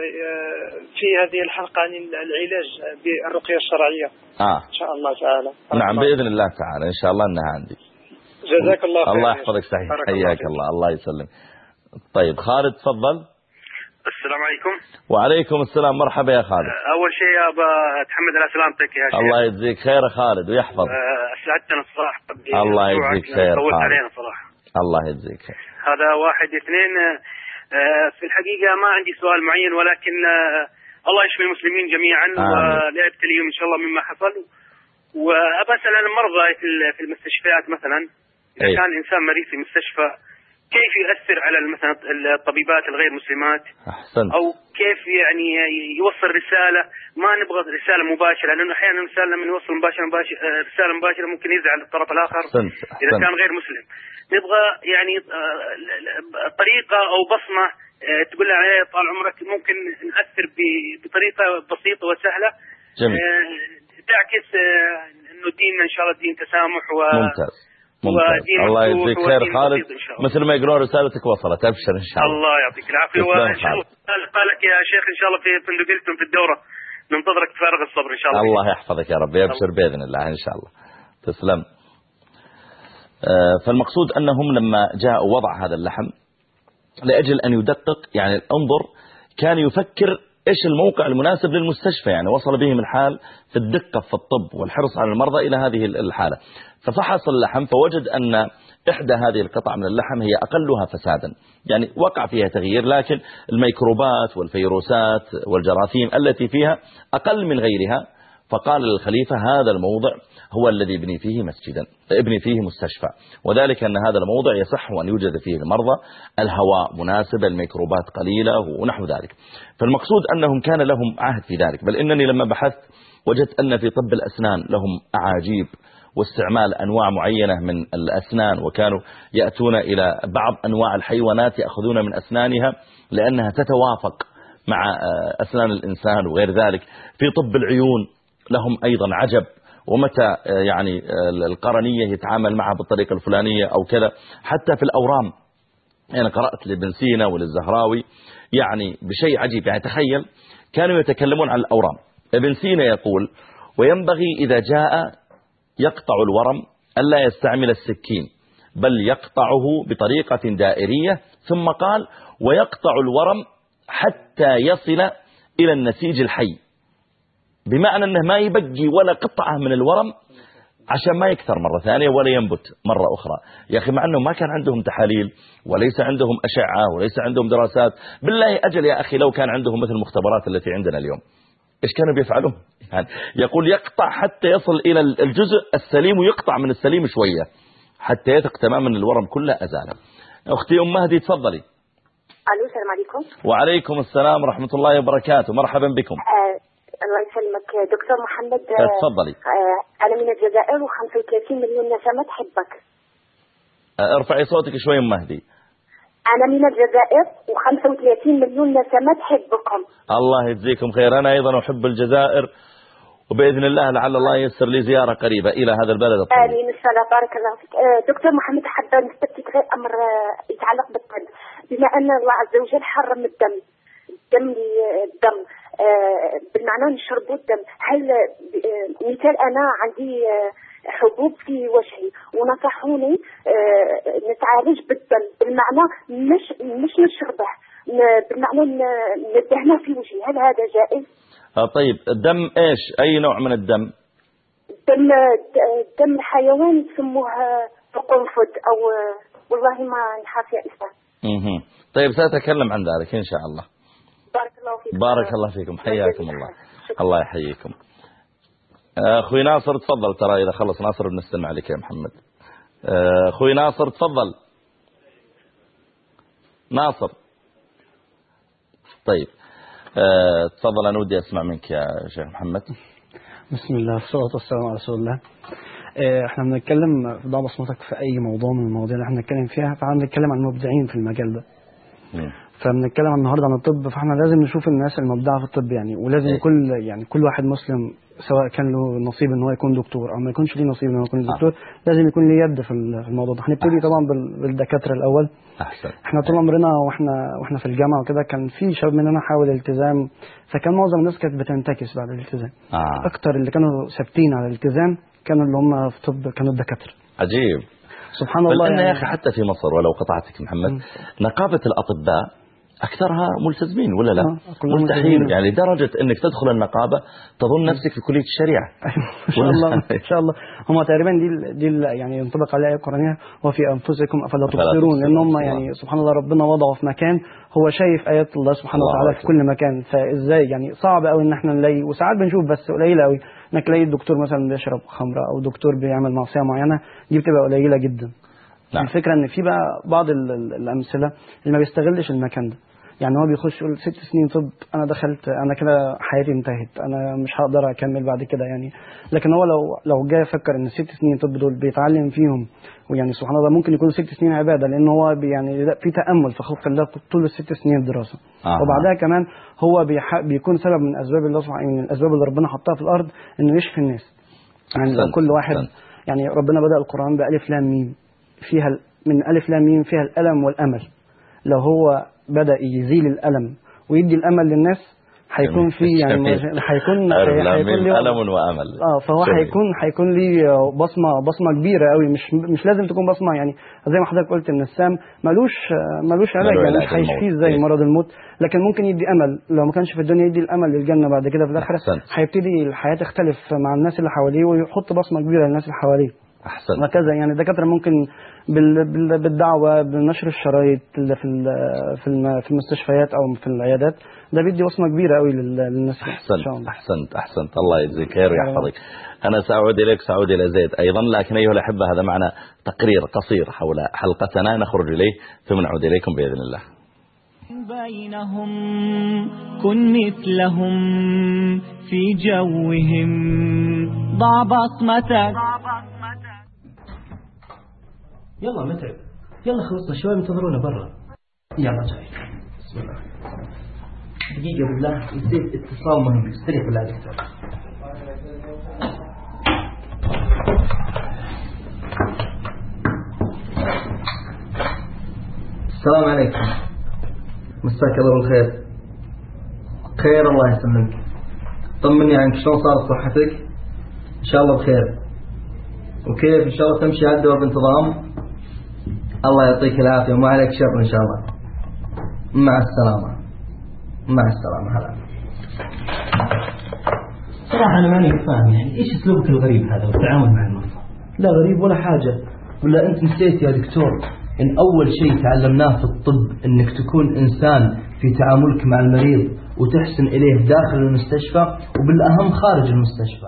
في هذه الحلقة عن العلاج بالرقية الشرعية. آه. إن شاء الله تعالى. نعم بإذن الله تعالى، إن شاء الله أنها عندي. جزاك الله خير. الله يحفظك سعيد، حياك الله. الله يسلم. طيب خالد تفضل. السلام عليكم. وعليكم السلام. مرحبا يا خالد. أول شيء أبا أتحمد على سلامتك يا شيخ. الله يجزيك خير خالد ويحفظ. أسعدتنا الصراحة. الله يجزيك خير طولت خالد. علينا صراحة. الله يجزيك خير. هذا واحد. اثنين، في الحقيقة ما عندي سؤال معين، ولكن الله يشفي المسلمين جميعا ولا يبتليهم إن شاء الله مما حصل. وأبى أسأل عن المرضى في المستشفيات مثلا، إذا أي. كان إنسان مريض في مستشفى كيف يؤثر على مثلا الطبيبات الغير مسلمات؟ أحسن. أو كيف يعني يوصل رسالة؟ ما نبغى رسالة مباشرة، لأنه أحيانا الإنسان لما يوصل مباشرة مباشرة رسالة مباشرة ممكن يزعل الطرف الآخر. أحسنت. أحسنت. إذا كان غير مسلم نبغى يعني طريقة أو بصمة تقول لنا عليها طال عمرك، ممكن نأثر بطريقة بسيطة وسهلة. جميل. تعكس إنه ديننا إن شاء الله دين تسامح و ممتاز. ممتاز. الله يجزيك خير خالد، مثل ما يقولون رسالتك وصلت. أبشر إن شاء الله. الله يعطيك العافية. وإن شاء الله قالك يا شيخ إن شاء الله في فندقلتم في الدورة ننتظرك بفارغ الصبر إن شاء الله. الله يحفظك يا رب. يبشر بإذن الله إن شاء الله. تسلم. فالمقصود أنهم لما جاءوا وضع هذا اللحم لأجل أن يدقق، يعني انظر كان يفكر إيش الموقع المناسب للمستشفى، يعني وصل بهم الحال في الدقة في الطب والحرص على المرضى إلى هذه الحالة. ففحص اللحم فوجد أن إحدى هذه القطع من اللحم هي أقلها فسادا، يعني وقع فيها تغيير، لكن الميكروبات والفيروسات والجراثيم التي فيها أقل من غيرها. فقال للخليفة هذا الموضع هو الذي ابني فيه مسجدا، ابني فيه مستشفى، وذلك أن هذا الموضع يصح أن يوجد فيه المرضى، الهواء مناسب، الميكروبات قليلة ونحو ذلك. فالمقصود أنهم كان لهم عهد في ذلك. بل إنني لما بحثت وجدت أن في طب الأسنان لهم أعاجيب واستعمال أنواع معينة من الأسنان، وكانوا يأتون إلى بعض أنواع الحيوانات يأخذون من أسنانها لأنها تتوافق مع أسنان الإنسان وغير ذلك. في طب العيون لهم أيضا عجب، ومتى يعني القرنية يتعامل معها بالطريقة الفلانية أو كذا. حتى في الأورام، يعني قرأت لابن سينا وللزهراوي يعني بشيء عجيب. يعني تخيل كانوا يتكلمون عن الأورام. ابن سينا يقول وينبغي إذا جاء يقطع الورم ألا يستعمل السكين، بل يقطعه بطريقة دائرية. ثم قال ويقطع الورم حتى يصل إلى النسيج الحي، بمعنى أنه ما يبقي ولا قطعة من الورم عشان ما يكثر مرة ثانية ولا ينبت مرة أخرى. يا أخي مع أنه ما كان عندهم تحاليل وليس عندهم أشعة وليس عندهم دراسات، بالله أجل يا أخي لو كان عندهم مثل المختبرات التي عندنا اليوم إيش كانوا بيفعلون؟ يعني يقول يقطع حتى يصل إلى الجزء السليم، ويقطع من السليم شوية حتى يثق تماما الورم كله أزاله. أختي أم مهدي تفضلي. ألو السلام عليكم. وعليكم السلام ورحمة الله وبركاته. مرحبا بكم. آه الله يسلمك دكتور محمد. تفضلي. آه أنا من الجزائر وخمسة وثلاثين مليون نسمة تحبك. آه ارفعي صوتك شوي أم مهدي. أنا من الجزائر وخمسة وثلاثين مليون نسمة تحبكم. الله يجزيكم خير. أنا أيضا أحب الجزائر، وبإذن الله لعل الله ييسر لي زيارة قريبة إلى هذا البلد الطيب. آمين إن شاء الله. بارك الله فيك. آه دكتور محمد حابة نستفيد غير أمر آه يتعلق بالطب. بما أن الله عز وجل حرم الدم الدم الدم آه بالمعنى نشربوا الدم. هل آه مثال أنا عندي آه حبوب في وجهي ونصحوني آه نتعالج بالدم، بالمعنى مش مش نشربه، بالمعنى ندهنه في وجهي. هل هذا جائز؟ آه طيب الدم إيش؟ أي نوع من الدم؟ دم دم الحيوان يسموه قنفذ أو والله ما نحاف يا إسلام. اها طيب سأتكلم عن ذلك إن شاء الله. بارك الله فيكم. بارك الله فيكم. حياكم الله. الله يحييكم. أخوي ناصر تفضل، ترى إذا خلص ناصر بنستمع عليك يا محمد. أخوي ناصر تفضل. ناصر طيب أه تفضل، أنا ودي أسمع منك يا شيخ محمد. بسم الله والصلاة والسلام على رسول الله. اه احنا بنتكلم في ضع بصمتك في أي موضوع من المواضيع اللي احنا بنتكلم فيها، فاحنا بنتكلم عن المبدعين في المجال ده. م. فبنتكلم النهارده عن الطب، فاحنا لازم نشوف الناس المبدعة في الطب يعني، ولازم إيه؟ كل يعني كل واحد مسلم سواء كان له نصيب ان هو يكون دكتور او ما يكونش ليه نصيب ان هو يكون دكتور آه. لازم يكون ليه يد في الموضوع ده. هنبتدي طبعا بالدكاتره الاول. احسن. احنا طول عمرنا واحنا واحنا في الجامعه وكده كان في شباب مننا حاول الالتزام، فكان معظم الناس كانت بتنتكس بعد الالتزام. آه. اكتر اللي كانوا ثابتين على الالتزام كانوا اللي هم في طب، كانوا الدكاتره. عجيب سبحان الله. يعني يا اخي حتى في مصر ولو قطعتك محمد م. نقابه الاطباء أكثرها ملتزمين ولا لا؟ ملتحين، يعني لدرجة أنك تدخل النقابة تظن نفسك في كلية الشريعة. إن شاء الله إن شاء الله هم تقريبا دي دي يعني ينطبق على الآية القرآنية وفي أنفسكم أفلا تبصرون، لأن هم يعني سبحان الله ربنا وضعه في مكان هو شايف آيات الله سبحانه وتعالى في كل مكان. فإزاي يعني صعب قوي إن إحنا نلاقي، وساعات بنشوف بس قليلة قوي إنك تلاقي الدكتور مثلا بيشرب خمرة أو دكتور بيعمل معصية معينة، دي بتبقى قليلة جدا. نعم. الفكرة إن في بقى بعض الأمثلة اللي ما بيستغلش المكان ده، يعني هو بيخش يقول ست سنين طب أنا دخلت أنا كده حياتي انتهت أنا مش هقدر أكمل بعد كده يعني. لكن هو لو لو جاي يفكر إن ست سنين طب دول بيتعلم فيهم، ويعني سبحان الله ممكن يكونوا ست سنين عبادة، لأن هو يعني في تأمل في خلق الله طول الست سنين الدراسة. آه. وبعدها كمان هو بيكون سبب من أسباب الله سبحانه، من الأسباب اللي ربنا حطها في الأرض إنه يشفي الناس. يعني لو كل واحد يعني ربنا بدأ القرآن بألف لام ميم، فيها من ألف لام ميم فيها الألم والأمل. لو هو بدأ يزيل الألم ويدي الأمل للناس هيكون في يعني هيكون هيكون ليه ألم وأمل. اه فهو هيكون هيكون ليه بصمة بصمة كبيرة قوي، مش مش لازم تكون بصمة يعني زي ما حضرتك قلت إن السام ملوش ملوش علاج، يعني مش هيشفيه زي مرض الموت، لكن ممكن يدي أمل. لو ما كانش في الدنيا يدي الأمل للجنة بعد كده في الآخرة، هيبتدي الحياة تختلف مع الناس اللي حواليه ويحط بصمة كبيرة للناس اللي حواليه. أحسن. وكذا يعني الدكاترة ممكن بالدعوة بنشر الشرايط اللي في في المستشفيات أو في العيادات، ده بيدي وصمة كبيرة قوي للناس. أحسنت أحسنت أحسنت الله يجزيك خير ويحفظك. أنا سأعود إليك سأعود إلى زيد أيضا، لكن أيها الأحبة هذا معنا تقرير قصير حول حلقتنا نخرج إليه ثم نعود إليكم بإذن الله. بينهم كن مثلهم في جوهم ضع بصمتك. يلا متعب، يلا خلصنا شوي منتظرونا برا. يلا جاي. بسم الله. دقيقة بالله يصير اتصال مهم، استريح بالله دكتور. السلام عليكم. مساك الله بالخير. خير الله يسلمك. طمني عنك، شلون صارت صحتك؟ إن شاء الله بخير. وكيف إن شاء الله تمشي على الدور بانتظام؟ الله يعطيك العافية وما عليك شر إن شاء الله. مع السلامة. مع السلامة. هلا. صراحة أنا ماني فاهم يعني إيش أسلوبك الغريب هذا والتعامل مع المرضى؟ لا غريب ولا حاجة، ولا أنت نسيت يا دكتور إن أول شيء تعلمناه في الطب إنك تكون إنسان في تعاملك مع المريض وتحسن إليه داخل المستشفى وبالأهم خارج المستشفى.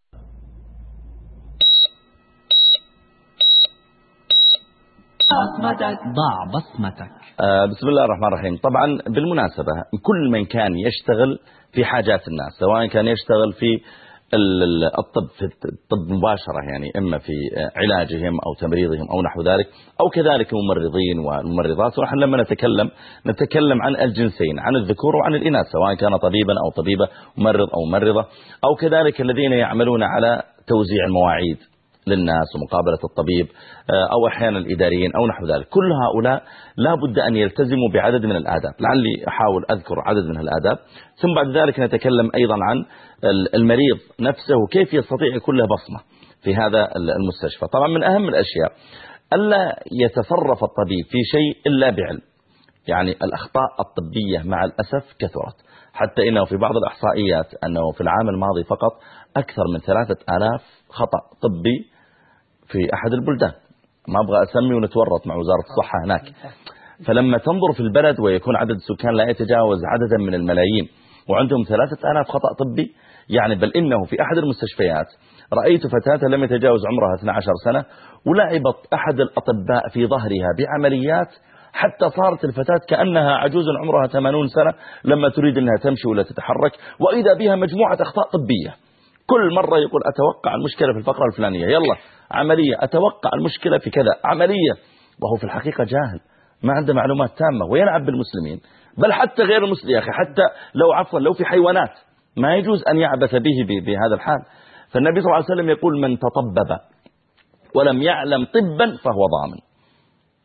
بصمتك. ضع بصمتك. آه بسم الله الرحمن الرحيم. طبعا بالمناسبة كل من كان يشتغل في حاجات الناس، سواء كان يشتغل في الطب في الطب مباشرة، يعني إما في علاجهم أو تمريضهم أو نحو ذلك، أو كذلك الممرضين والممرضات. ونحن لما نتكلم نتكلم عن الجنسين، عن الذكور وعن الإناث، سواء كان طبيبا أو طبيبة، ممرض أو ممرضة، أو كذلك الذين يعملون على توزيع المواعيد للناس ومقابلة الطبيب، أو أحيانا الإداريين أو نحو ذلك. كل هؤلاء لا بد أن يلتزموا بعدد من الآداب، لعلي أحاول أذكر عدد من الآداب، ثم بعد ذلك نتكلم أيضا عن المريض نفسه وكيف يستطيع يكون له بصمة في هذا المستشفى. طبعا من أهم الأشياء ألا يتصرف الطبيب في شيء إلا بعلم. يعني الأخطاء الطبية مع الأسف كثرت، حتى إنه في بعض الإحصائيات أنه في العام الماضي فقط أكثر من ثلاثة آلاف خطأ طبي في أحد البلدان. ما أبغى أسمي ونتورط مع وزارة الصحة هناك. فلما تنظر في البلد ويكون عدد السكان لا يتجاوز عددا من الملايين وعندهم ثلاثة آلاف خطأ طبي، يعني بل إنه في أحد المستشفيات رأيت فتاة لم يتجاوز عمرها اثنتي عشرة سنة ولعبت أحد الأطباء في ظهرها بعمليات حتى صارت الفتاة كأنها عجوز عمرها ثمانين سنة لما تريد أنها تمشي ولا تتحرك، وإذا بها مجموعة أخطاء طبية. كل مرة يقول أتوقع المشكلة في الفقرة الفلانية، يلا عملية، أتوقع المشكلة في كذا، عملية، وهو في الحقيقة جاهل ما عنده معلومات تامة ويلعب بالمسلمين. بل حتى غير المسلم يا أخي، حتى لو عفوا لو في حيوانات ما يجوز أن يعبث به بهذا الحال. فالنبي صلى الله عليه وسلم يقول من تطبب ولم يعلم طبا فهو ضامن.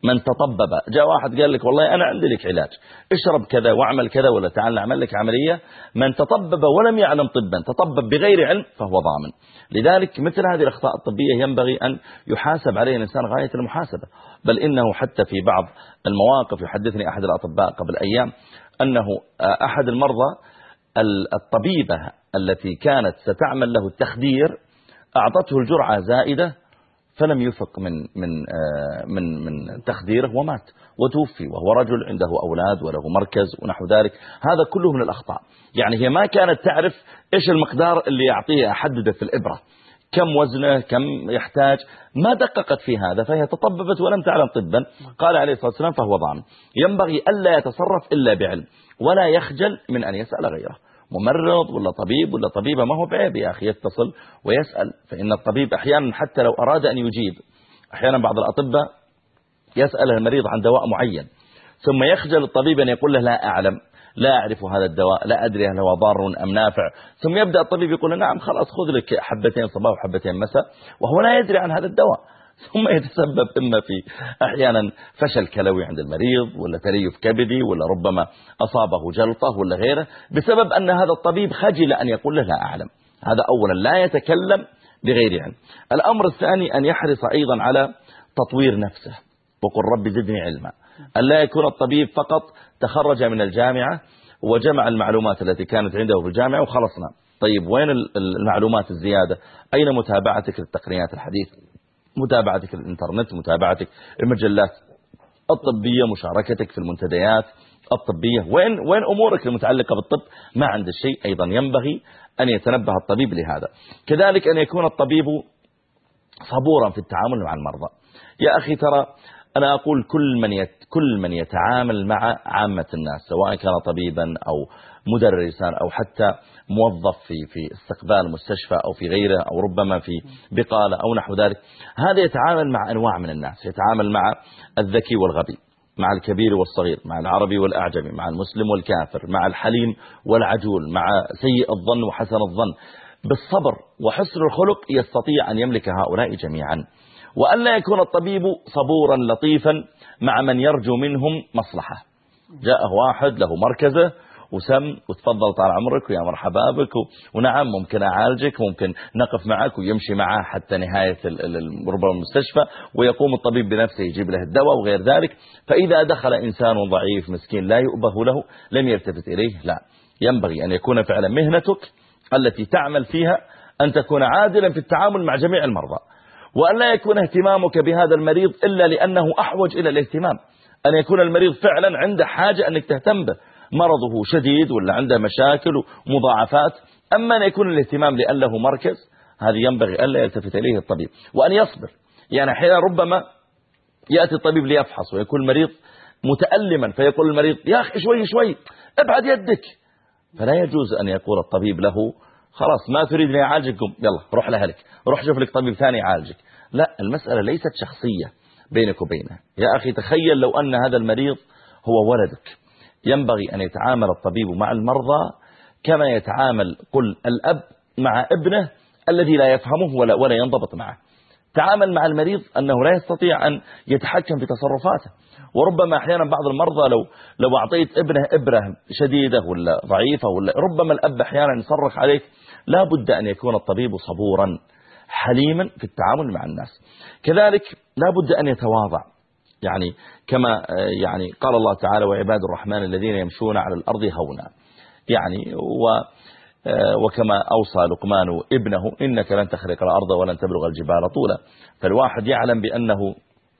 من تطبب. جاء واحد قال لك والله أنا عندي لك علاج، اشرب كذا واعمل كذا ولا تعال نعمل لك عملية. من تطبب ولم يعلم طبا، تطبب بغير علم فهو ضامن. لذلك مثل هذه الأخطاء الطبية ينبغي أن يحاسب عليها الإنسان غاية المحاسبة. بل إنه حتى في بعض المواقف يحدثني أحد الأطباء قبل أيام أنه أحد المرضى الطبيبة التي كانت ستعمل له التخدير أعطته الجرعة زائدة فلم يفق من من من من تخديره ومات وتوفي، وهو رجل عنده أولاد وله مركز ونحو ذلك. هذا كله من الأخطاء. يعني هي ما كانت تعرف إيش المقدار اللي يعطيه أحدده في الإبرة، كم وزنه كم يحتاج، ما دققت في هذا، فهي تطببت ولم تعلم طبا. قال عليه الصلاة والسلام فهو ضامن. ينبغي ألا يتصرف إلا بعلم، ولا يخجل من أن يسأل غيره، ممرض ولا طبيب ولا طبيبة، ما هو بعيب يا أخي يتصل ويسأل. فإن الطبيب أحيانا حتى لو أراد أن يجيب، أحيانا بعض الأطباء يسأل المريض عن دواء معين ثم يخجل الطبيب أن يقول له لا أعلم، لا أعرف هذا الدواء، لا أدري هل هو ضار أم نافع. ثم يبدأ الطبيب يقول له نعم خلاص خذ لك حبتين صباح وحبتين مساء، وهو لا يدري عن هذا الدواء. ثم يتسبب إما في أحيانا فشل كلوي عند المريض، ولا تليف كبدي، ولا ربما أصابه جلطة ولا غيره، بسبب أن هذا الطبيب خجل أن يقول له لا أعلم. هذا أولا لا يتكلم بغير علم. الأمر الثاني أن يحرص أيضا على تطوير نفسه، وقل رب زدني علما. أن لا يكون الطبيب فقط تخرج من الجامعة وجمع المعلومات التي كانت عنده في الجامعة وخلصنا. طيب وين المعلومات الزيادة؟ أين متابعتك للتقنيات الحديثة، متابعتك للإنترنت، متابعتك المجلات الطبية، مشاركتك في المنتديات الطبية؟ وين وين أمورك المتعلقة بالطب؟ ما عند الشيء. أيضا ينبغي أن يتنبه الطبيب لهذا. كذلك أن يكون الطبيب صبورا في التعامل مع المرضى. يا أخي ترى أنا أقول كل من يت كل من يتعامل مع عامة الناس، سواء كان طبيبا أو مدرسا أو حتى موظف في في استقبال مستشفى أو في غيره، أو ربما في بقالة أو نحو ذلك، هذا يتعامل مع أنواع من الناس. يتعامل مع الذكي والغبي، مع الكبير والصغير، مع العربي والأعجمي، مع المسلم والكافر، مع الحليم والعجول، مع سيء الظن وحسن الظن. بالصبر وحسن الخلق يستطيع أن يملك هؤلاء جميعا. وأن لا يكون الطبيب صبورا لطيفا مع من يرجو منهم مصلحة. جاءه واحد له مركزه وسم وتفضل طال عمرك ويا مرحبا بك ونعم ممكن أعالجك، ممكن نقف معك، ويمشي معه حتى نهاية ربما المستشفى، ويقوم الطبيب بنفسه يجيب له الدواء وغير ذلك. فإذا دخل إنسان ضعيف مسكين لا يؤبه له لم يلتفت إليه. لا، ينبغي أن يكون فعلا مهنتك التي تعمل فيها أن تكون عادلا في التعامل مع جميع المرضى، وأن لا يكون اهتمامك بهذا المريض إلا لأنه أحوج إلى الاهتمام. أن يكون المريض فعلا عنده حاجة أنك تهتم به، مرضه شديد ولا عنده مشاكل ومضاعفات. أما أن يكون الاهتمام لأن له مركز، هذه ينبغي ألا يلتفت إليه الطبيب، وأن يصبر. يعني أحيانا ربما يأتي الطبيب ليفحص ويكون المريض متألما، فيقول المريض يا أخي شوي شوي ابعد يدك، فلا يجوز أن يقول الطبيب له خلاص ما تريدني أعالجكم، يلا روح لهلك، روح شوف لك طبيب ثاني يعالجك. لا، المسألة ليست شخصية بينك وبينه. يا أخي تخيل لو أن هذا المريض هو ولدك، ينبغي أن يتعامل الطبيب مع المرضى كما يتعامل قل الأب مع ابنه الذي لا يفهمه ولا, ولا ينضبط معه. تعامل مع المريض أنه لا يستطيع أن يتحكم في تصرفاته. وربما أحيانا بعض المرضى لو لو أعطيت ابنه إبرة شديدة ولا ضعيفة، ولا ربما الأب أحيانا يصرخ عليك. لا بد أن يكون الطبيب صبورا حليما في التعامل مع الناس. كذلك لا بد أن يتواضع، يعني كما يعني قال الله تعالى وعباد الرحمن الذين يمشون على الأرض هونا، يعني و وكما أوصى لقمان ابنه إنك لن تخرق الأرض ولن تبلغ الجبال طولا. فالواحد يعلم بأنه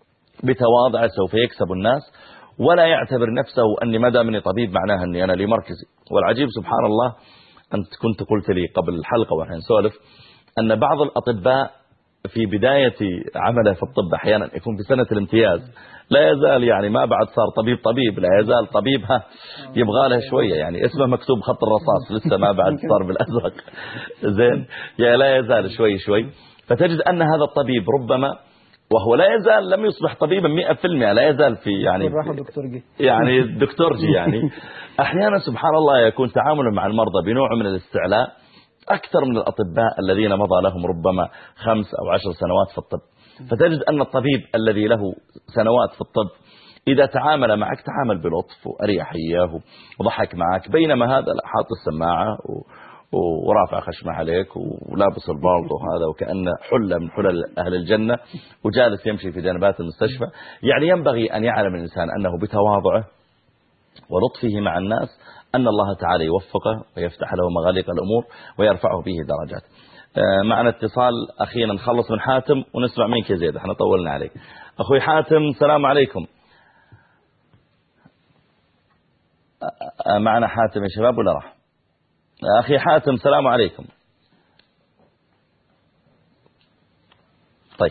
بتواضع سوف يكسب الناس، ولا يعتبر نفسه أني ما دام اني طبيب معناها أني أنا لي مركزي. والعجيب سبحان الله، أنت كنت قلت لي قبل الحلقة ونحن نسولف أن بعض الأطباء في بداية عمله في الطب أحيانا يكون في سنة الامتياز لا يزال يعني ما بعد صار طبيب طبيب لا يزال طبيبها يبغى له شوية، يعني اسمه مكتوب خط الرصاص لسه ما بعد صار بالأزرق زين، يعني لا يزال شوي شوي. فتجد أن هذا الطبيب ربما وهو لا يزال لم يصبح طبيبا مئة في المئة، لا يزال في يعني يعني الدكتور جي يعني أحيانا سبحان الله يكون تعامله مع المرضى بنوع من الاستعلاء أكثر من الأطباء الذين مضى لهم ربما خمس أو عشر سنوات في الطب. فتجد أن الطبيب الذي له سنوات في الطب إذا تعامل معك تعامل بلطف وأريحية وضحك معك، بينما هذا حاط السماعة ورافع خشمه عليك ولابس البالطو هذا وكأنه حلة من حلل أهل الجنة وجالس يمشي في جنبات المستشفى. يعني ينبغي أن يعلم الإنسان أنه بتواضعه ولطفه مع الناس أن الله تعالى يوفقه ويفتح له مغاليق الأمور ويرفعه به درجات. معنا اتصال أخيرا نخلص من حاتم ونسمع منك يا زيد، احنا طولنا عليك. أخوي حاتم السلام عليكم. معنا حاتم يا شباب ولا راح؟ أخي حاتم السلام عليكم. طيب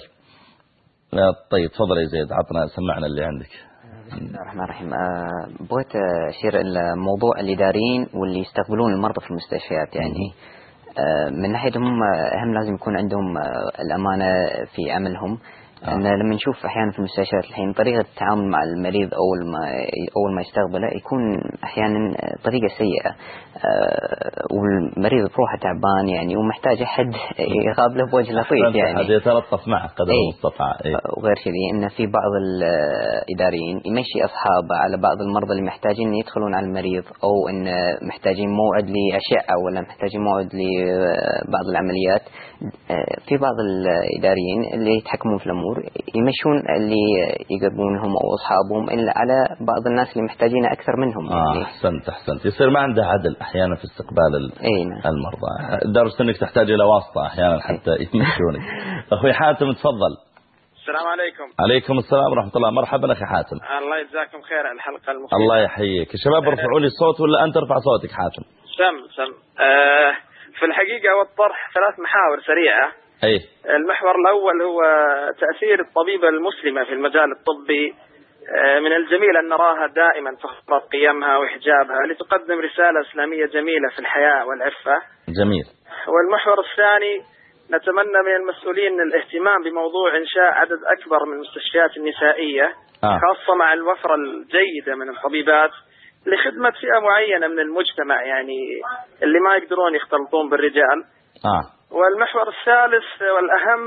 طيب تفضل يا زيد، عطنا سمعنا اللي عندك. بسم الله الرحمن الرحيم. بغيت أشير إلى موضوع الإداريين واللي يستقبلون المرضى في المستشفيات. يعني من ناحيتهم أهم لازم يكون عندهم الأمانة في عملهم. آه. أن لما نشوف أحيانا في المستشفيات الحين طريقة التعامل مع المريض أول ما أول ما يستقبله يكون أحيانا طريقة سيئة، أه والمريض بروحه تعبان يعني ومحتاج أحد يقابله بوجه لطيف، يعني هذا يتلطف معه قدر المستطاع. ايه وغير كذي إن في بعض الإداريين يمشي أصحابه على بعض المرضى اللي محتاجين يدخلون على المريض، أو إن محتاجين موعد لأشعة ولا محتاجين موعد لبعض العمليات. في بعض الإداريين اللي يتحكمون في الأمور يمشون اللي يقربونهم أو أصحابهم إلا على بعض الناس اللي محتاجين أكثر منهم. آه يعني أحسنت أحسنت يصير ما عنده عدل أحيانا في استقبال المرضى، لدرجة أنك تحتاج إلى واسطة أحيانا حتى يمشونك. أخوي حاتم تفضل. السلام عليكم. عليكم السلام ورحمة الله. مرحبا أخي حاتم. الله يجزاكم خير الحلقة المفيدة. الله يحييك. الشباب ارفعوا لي الصوت ولا أنت ارفع صوتك حاتم؟ سم سم آه في الحقيقة والطرح ثلاث محاور سريعة. أي. المحور الأول هو تأثير الطبيبة المسلمة في المجال الطبي. من الجميل أن نراها دائما تحفظ قيمها وحجابها لتقدم رسالة إسلامية جميلة في الحياة والعفة. جميل. والمحور الثاني نتمنى من المسؤولين الاهتمام بموضوع إنشاء عدد أكبر من المستشفيات النسائية آه. خاصة مع الوفرة الجيدة من الطبيبات لخدمة فئة معينة من المجتمع، يعني اللي ما يقدرون يختلطون بالرجال. آه. والمحور الثالث والأهم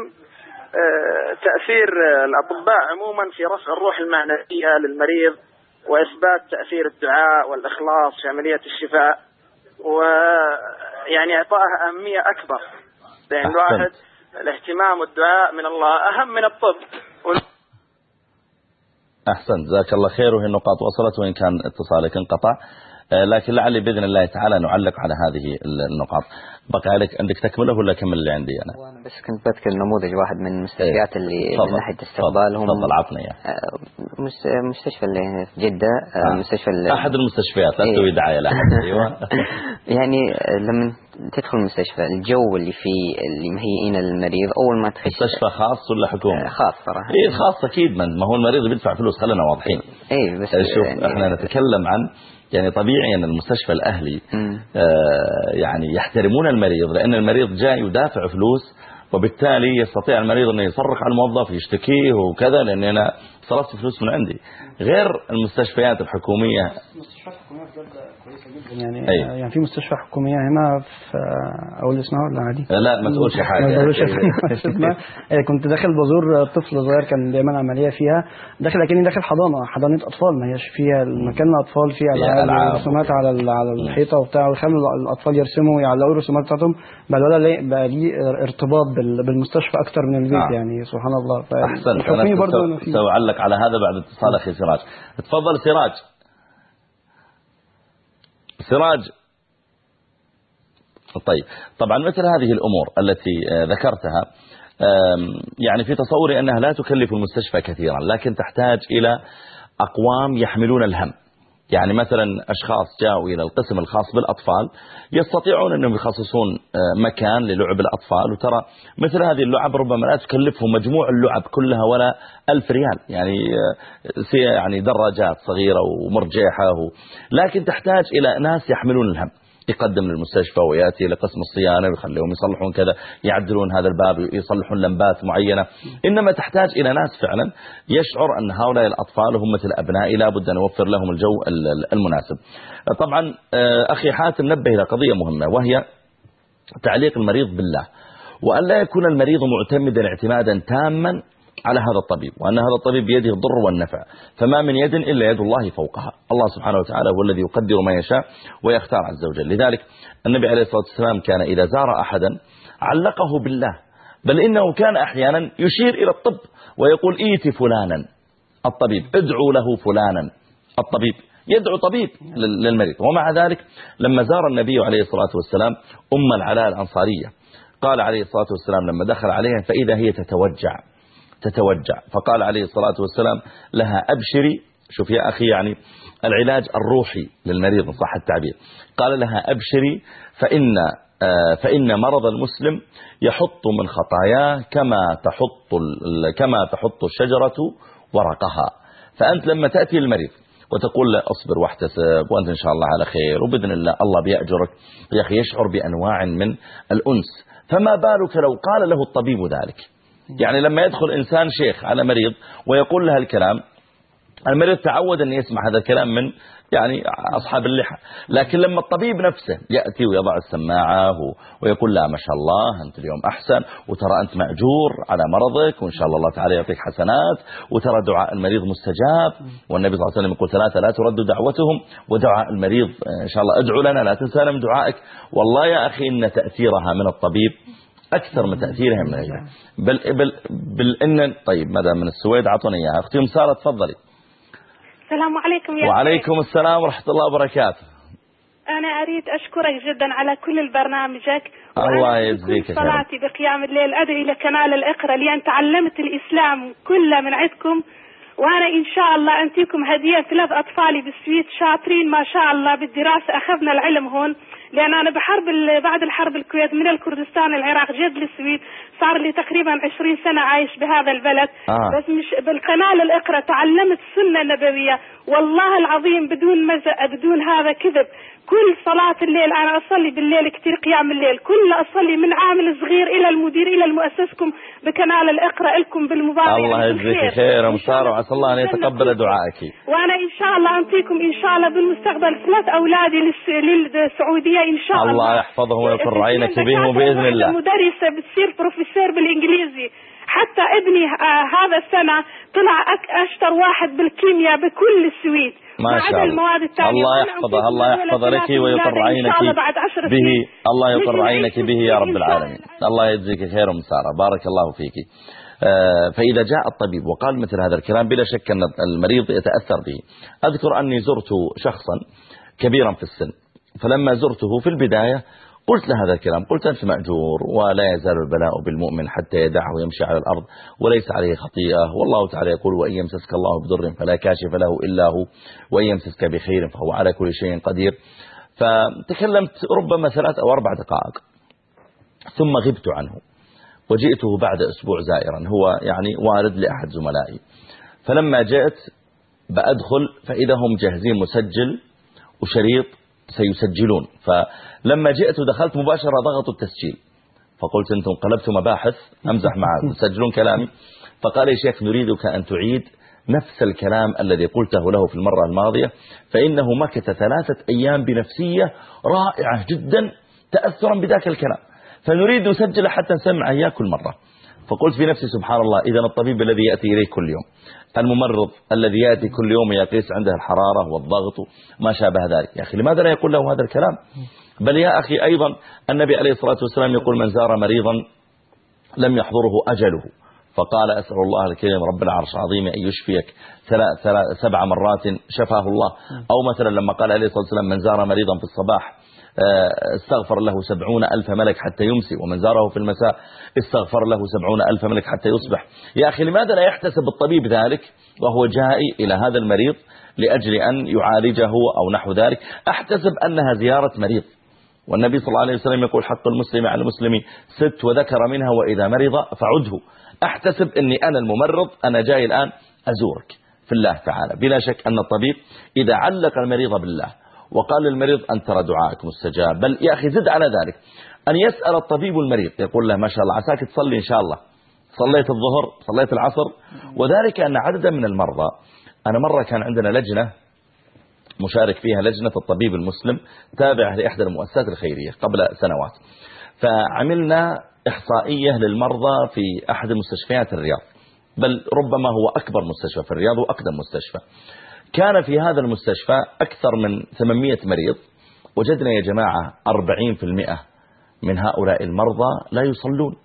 تأثير الأطباء عموما في رفع الروح المعنوية للمريض وإثبات تأثير الدعاء والإخلاص في عملية الشفاء، ويعني إعطائها أهمية أكبر، لأن الواحد الاهتمام والدعاء من الله أهم من الطب. أحسنت جزاك الله خير. وهي النقاط وصلت وإن كان اتصالك انقطع، لكن لعلي بإذن الله تعالى نعلق على هذه النقاط. بقى عليك عندك تكمله ولا كمل اللي عندي أنا؟ بس كنت بذكر نموذج واحد من المستشفيات ايه. اللي فضل. من ناحية استقبالهم. تفضل عطنا إياه. مستشفى اللي في جدة. آه. مستشفى أحد المستشفيات لا تسوي ايه. دعاية لأحد. أيوة. يعني لما تدخل المستشفى الجو اللي فيه اللي مهيئين المريض أول ما تخش. مستشفى خاص ولا حكومة؟ خاص صراحة. إيه خاص أكيد، من ما هو المريض بيدفع فلوس، خلينا واضحين. إيه بس شوف يعني إحنا نتكلم عن يعني طبيعي أن المستشفى الأهلي آه يعني يحترمون المريض، لأن المريض جاي يدافع فلوس، وبالتالي يستطيع المريض أنه يصرخ على الموظف يشتكيه وكذا، لأن أنا صرفت فلوس من عندي. غير المستشفيات الحكومية. مستشفيات حكومية كويسة جدا يعني. أي. يعني في مستشفى حكومية هنا في أقول اسمها ولا عادي؟ لا ما تقولش حاجة. كنت داخل بزور طفل صغير كان بيعمل عملية فيها، داخل لكني داخل حضانة حضانة أطفال، ما هيش فيها المكان أطفال فيها ألعاب رسومات على على الحيطة وبتاع، ويخلوا الأطفال يرسموا ويعلقوا الرسومات بتاعتهم، بل ولا بقى ليه ارتباط بالمستشفى أكتر من البيت. آه. يعني سبحان الله. أحسنت. أنا سأعلق على هذا بعد اتصال أخي سراج. تفضل سراج. سراج. طيب طبعا مثل هذه الأمور التي ذكرتها يعني في تصوري أنها لا تكلف المستشفى كثيرا، لكن تحتاج إلى أقوام يحملون الهم. يعني مثلا أشخاص جاءوا إلى القسم الخاص بالأطفال يستطيعون أنهم يخصصون مكان للعب الأطفال، وترى مثل هذه اللعب ربما لا تكلفهم مجموع اللعب كلها ولا ألف ريال، يعني يعني دراجات صغيرة ومرجحة، لكن تحتاج إلى ناس يحملون الهم، يقدم للمستشفى ويأتي لقسم الصيانة ويخليهم يصلحون كذا، يعدلون هذا الباب، يصلحون لمبات معينة. إنما تحتاج إلى ناس فعلا يشعر أن هؤلاء الأطفال هم مثل أبنائي، لا بد أن نوفر لهم الجو المناسب. طبعا أخي حاتم نبه إلى قضية مهمة، وهي تعليق المريض بالله، وأن لا يكون المريض معتمدا اعتمادا تاما على هذا الطبيب، وأن هذا الطبيب بيده الضر والنفع، فما من يد إلا يد الله فوقها. الله سبحانه وتعالى هو الذي يقدر ما يشاء ويختار عز وجل. لذلك النبي عليه الصلاة والسلام كان إذا زار أحدا علقه بالله، بل إنه كان أحيانا يشير إلى الطب ويقول إيتي فلانا الطبيب، ادعوا له فلانا الطبيب، يدعو طبيب للمريض. ومع ذلك لما زار النبي عليه الصلاة والسلام أم العلاء الأنصارية، قال عليه الصلاة والسلام لما دخل عليها فإذا هي تتوجع تتوجع فقال عليه الصلاة والسلام لها أبشري. شوف يا أخي، يعني العلاج الروحي للمريض صح التعبير. قال لها أبشري فإن فإن مرض المسلم يحط من خطاياه كما تحط كما تحط الشجرة ورقها. فأنت لما تأتي المريض وتقول له اصبر واحتسب وأنت إن شاء الله على خير وبإذن الله الله بيأجرك، يا أخي يشعر بأنواع من الأنس. فما بالك لو قال له الطبيب ذلك؟ يعني لما يدخل إنسان شيخ على مريض ويقول له الكلام، المريض تعود أن يسمع هذا الكلام من يعني أصحاب اللحى، لكن لما الطبيب نفسه يأتي ويضع السماعة ويقول لا ما شاء الله أنت اليوم أحسن، وترى أنت مأجور على مرضك وإن شاء الله الله تعالى يعطيك حسنات، وترى دعاء المريض مستجاب، والنبي صلى الله عليه وسلم يقول ثلاثة لا ترد دعوتهم، ودعاء المريض إن شاء الله ادعو لنا لا تنسانا من دعائك. والله يا أخي إن تأثيرها من الطبيب أكثر من تأثيرها من العلاج. بل, بل, بل إن طيب ماذا من السويد عطوني إياها أختي مسارة تفضلي. السلام عليكم يا وعليكم السلام ورحمة الله وبركاته. أنا أريد أشكرك جدا على كل البرنامجك. الله يجزيك خير. صلاتي بقيام الليل أدعي إلى كمال الإقرأ لأن تعلمت الإسلام كله من عندكم، وأنا إن شاء الله أنتيكم هدية ثلاث أطفالي بالسويد شاطرين ما شاء الله بالدراسة، أخذنا العلم هون لأن أنا بحرب بعد الحرب الكويت من الكردستان العراق جد للسويد، صار لي تقريبا عشرين سنة عايش بهذا البلد. آه. بس مش بالقناة الإقرأ تعلمت السنة النبوية والله العظيم بدون مزق بدون هذا كذب. كل صلاة الليل أنا أصلي بالليل كتير قيام الليل، كل أصلي من عامل صغير إلى المدير إلى المؤسسكم بكنال الإقرأ لكم بالمبارك. الله يجزيك خير ومسار، وعسى الله أن يتقبل دعائك. وأنا إن شاء الله أنتيكم إن شاء الله بالمستقبل ثلاث أولادي للسعودية إن شاء الله. الله يحفظه ويقر عينك بهم بإذن الله. مدرسة بتصير بروفيسور بالإنجليزي، حتى ابني آه هذا السنة طلع أشطر واحد بالكيمياء بكل السويد. ما شاء الله. الله يحفظه الله يحفظ لك ويقر عينك به. الله يقر عينك به يا رب العالمين. الله يجزيك خير ومسارة، بارك الله فيك. فإذا جاء الطبيب وقال مثل هذا الكلام بلا شك أن المريض يتأثر به. أذكر أني زرت شخصا كبيرا في السن، فلما زرته في البداية قلت له هذا الكلام، قلت أنت مأجور ولا يزال البلاء بالمؤمن حتى يدعه ويمشي على الأرض وليس عليه خطيئة، والله تعالى يقول وإن يمسسك الله بضر فلا كاشف له إلا هو وإن يمسسك بخير فهو على كل شيء قدير. فتكلمت ربما ثلاث أو أربع دقائق ثم غبت عنه، وجئته بعد أسبوع زائرا، هو يعني وارد لأحد زملائي. فلما جئت بأدخل فإذا هم جاهزين مسجل وشريط سيسجلون، فلما جئت ودخلت مباشرة ضغطوا التسجيل، فقلت أنتم قلبتوا مباحث أمزح معكم تسجلون كلامي؟ فقال يا شيخ نريدك أن تعيد نفس الكلام الذي قلته له في المرة الماضية، فإنه مكث ثلاثة أيام بنفسية رائعة جدا تأثرا بذاك الكلام، فنريد نسجل حتى نسمع إياه كل مرة. فقلت في نفسي سبحان الله، إذا الطبيب الذي يأتي إليه كل يوم، الممرض الذي يأتي كل يوم يقيس عنده الحرارة والضغط وما شابه ذلك، يا أخي لماذا لا يقول له هذا الكلام؟ بل يا أخي أيضا النبي عليه الصلاة والسلام يقول من زار مريضا لم يحضره أجله، فقال أسأل الله الكريم رب العرش العظيم أن يشفيك سبع مرات شفاه الله. أو مثلا لما قال عليه الصلاة والسلام من زار مريضا في الصباح استغفر له سبعون ألف ملك حتى يمسي، ومن زاره في المساء استغفر له سبعون ألف ملك حتى يصبح. يا أخي لماذا لا يحتسب الطبيب ذلك وهو جائي إلى هذا المريض لأجل أن يعالجه أو نحو ذلك؟ أحتسب أنها زيارة مريض، والنبي صلى الله عليه وسلم يقول حق المسلم على المسلم ست وذكر منها وإذا مرض فعده. أحتسب أني أنا الممرض، أنا جاي الآن أزورك في الله تعالى. بلا شك أن الطبيب إذا علق المريض بالله وقال للمريض أن ترى دعائك مستجاب، بل يا أخي زد على ذلك أن يسأل الطبيب المريض يقول له ما شاء الله عساك تصلي إن شاء الله، صليت الظهر صليت العصر. وذلك أن عددا من المرضى، أنا مرة كان عندنا لجنة مشارك فيها لجنة الطبيب المسلم تابعة لإحدى المؤسسات الخيرية قبل سنوات، فعملنا إحصائية للمرضى في أحد مستشفيات الرياض بل ربما هو أكبر مستشفى في الرياض وأقدم مستشفى. كان في هذا المستشفى أكثر من ثمانمئة مريض. وجدنا يا جماعة أربعين بالمئة من هؤلاء المرضى لا يصلون.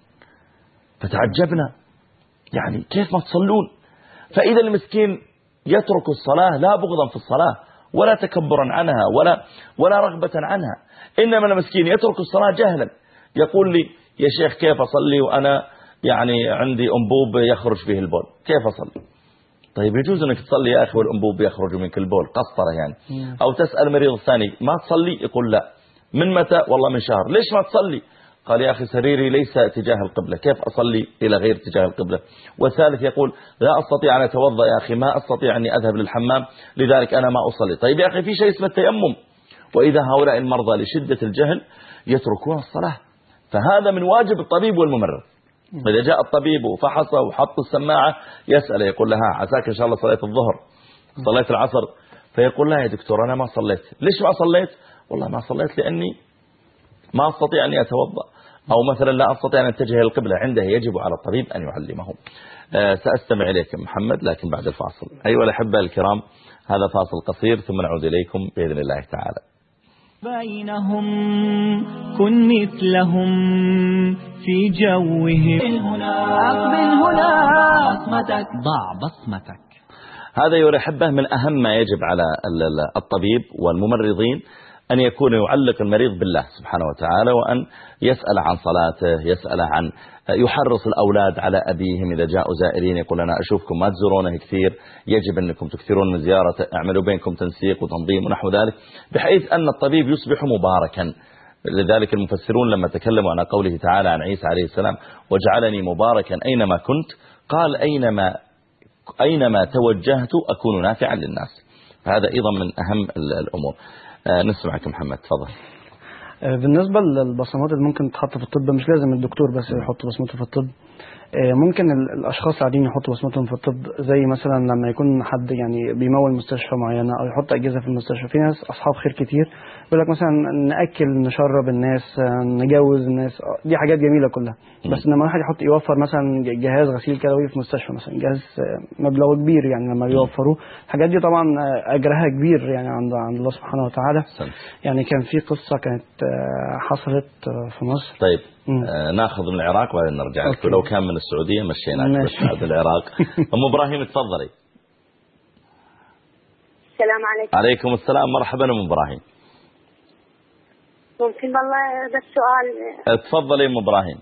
فتعجبنا، يعني كيف ما تصلون؟ فإذا المسكين يترك الصلاة لا بغضا في الصلاة ولا تكبرا عنها ولا ولا رغبة عنها، إنما المسكين يترك الصلاة جهلا. يقول لي يا شيخ كيف أصلي وأنا يعني عندي أنبوب يخرج فيه البول، كيف أصلي؟ طيب يجوز أنك تصلي يا أخي والأنبوب يخرج منك البول، قسطرة يعني. أو تسأل مريض الثاني ما تصلي؟ يقول لا. من متى؟ والله من شهر. ليش ما تصلي؟ قال يا أخي سريري ليس اتجاه القبلة، كيف أصلي إلى غير اتجاه القبلة؟ والثالث يقول لا أستطيع أن أتوضأ يا أخي، ما أستطيع أني أذهب للحمام لذلك أنا ما أصلي. طيب يا أخي في شيء اسمه التيمم. وإذا هؤلاء المرضى لشدة الجهل يتركون الصلاة، فهذا من واجب الطبيب والممرض. إذا جاء الطبيب وفحص وحط السماعة يسأل يقول لها عساك إن شاء الله صليت الظهر صليت العصر، فيقول لا يا دكتور أنا ما صليت. ليش ما صليت؟ والله ما صليت لأني ما أستطيع أني أتوضأ، أو مثلا لا أستطيع أن أتجه القبلة. عنده يجب على الطبيب أن يعلمهم. أه سأستمع إليك محمد لكن بعد الفاصل. أيها الأحبة الكرام، هذا فاصل قصير ثم نعود إليكم بإذن الله تعالى. بينهم كن مثلهم في جوهم. أقبل هنا بصمتك، ضع بصمتك. هذا أيها الأحبة من أهم ما يجب على الطبيب والممرضين، أن يكون يعلق المريض بالله سبحانه وتعالى، وأن يسأل عن صلاته، يسأل عن يحرص الأولاد على أبيهم إذا جاءوا زائرين يقول أنا أشوفكم ما تزورونه كثير، يجب أنكم تكثرون من زيارته، اعملوا بينكم تنسيق وتنظيم ونحو ذلك، بحيث أن الطبيب يصبح مباركا. لذلك المفسرون لما تكلموا عن قوله تعالى عن عيسى عليه السلام وجعلني مباركا أينما كنت، قال أينما أينما توجهت أكون نافعا للناس. فهذا أيضا من أهم الأمور. نسمعك محمد، تفضل. بالنسبة للبصمات اللي ممكن تتحط في الطب، مش لازم الدكتور بس يحط بصمته في الطب، ممكن الأشخاص العاديين يحطوا بصمتهم في الطب، زي مثلا لما يكون حد يعني بيمول مستشفى معينة أو يحط أجهزة في المستشفى. في ناس أصحاب خير كتير يقول لك مثلا نأكل نشرب الناس نجوز الناس، دي حاجات جميلة كلها. بس لما واحد يحط يوفر مثلا جهاز غسيل كلوي في مستشفى مثلا، جهاز مبلغ كبير يعني لما بيوفروه، الحاجات دي طبعا أجرها كبير يعني عند عند الله سبحانه وتعالى. يعني كان في قصة كانت حصلت في مصر. طيب آه ناخذ من العراق وبعدين نرجع لك، ولو كان من السعودية مشيناك بس بعد العراق. أم إبراهيم تفضلي. السلام عليكم. عليكم السلام، مرحبا أم إبراهيم. ممكن والله بس سؤال. تفضلي أم إبراهيم.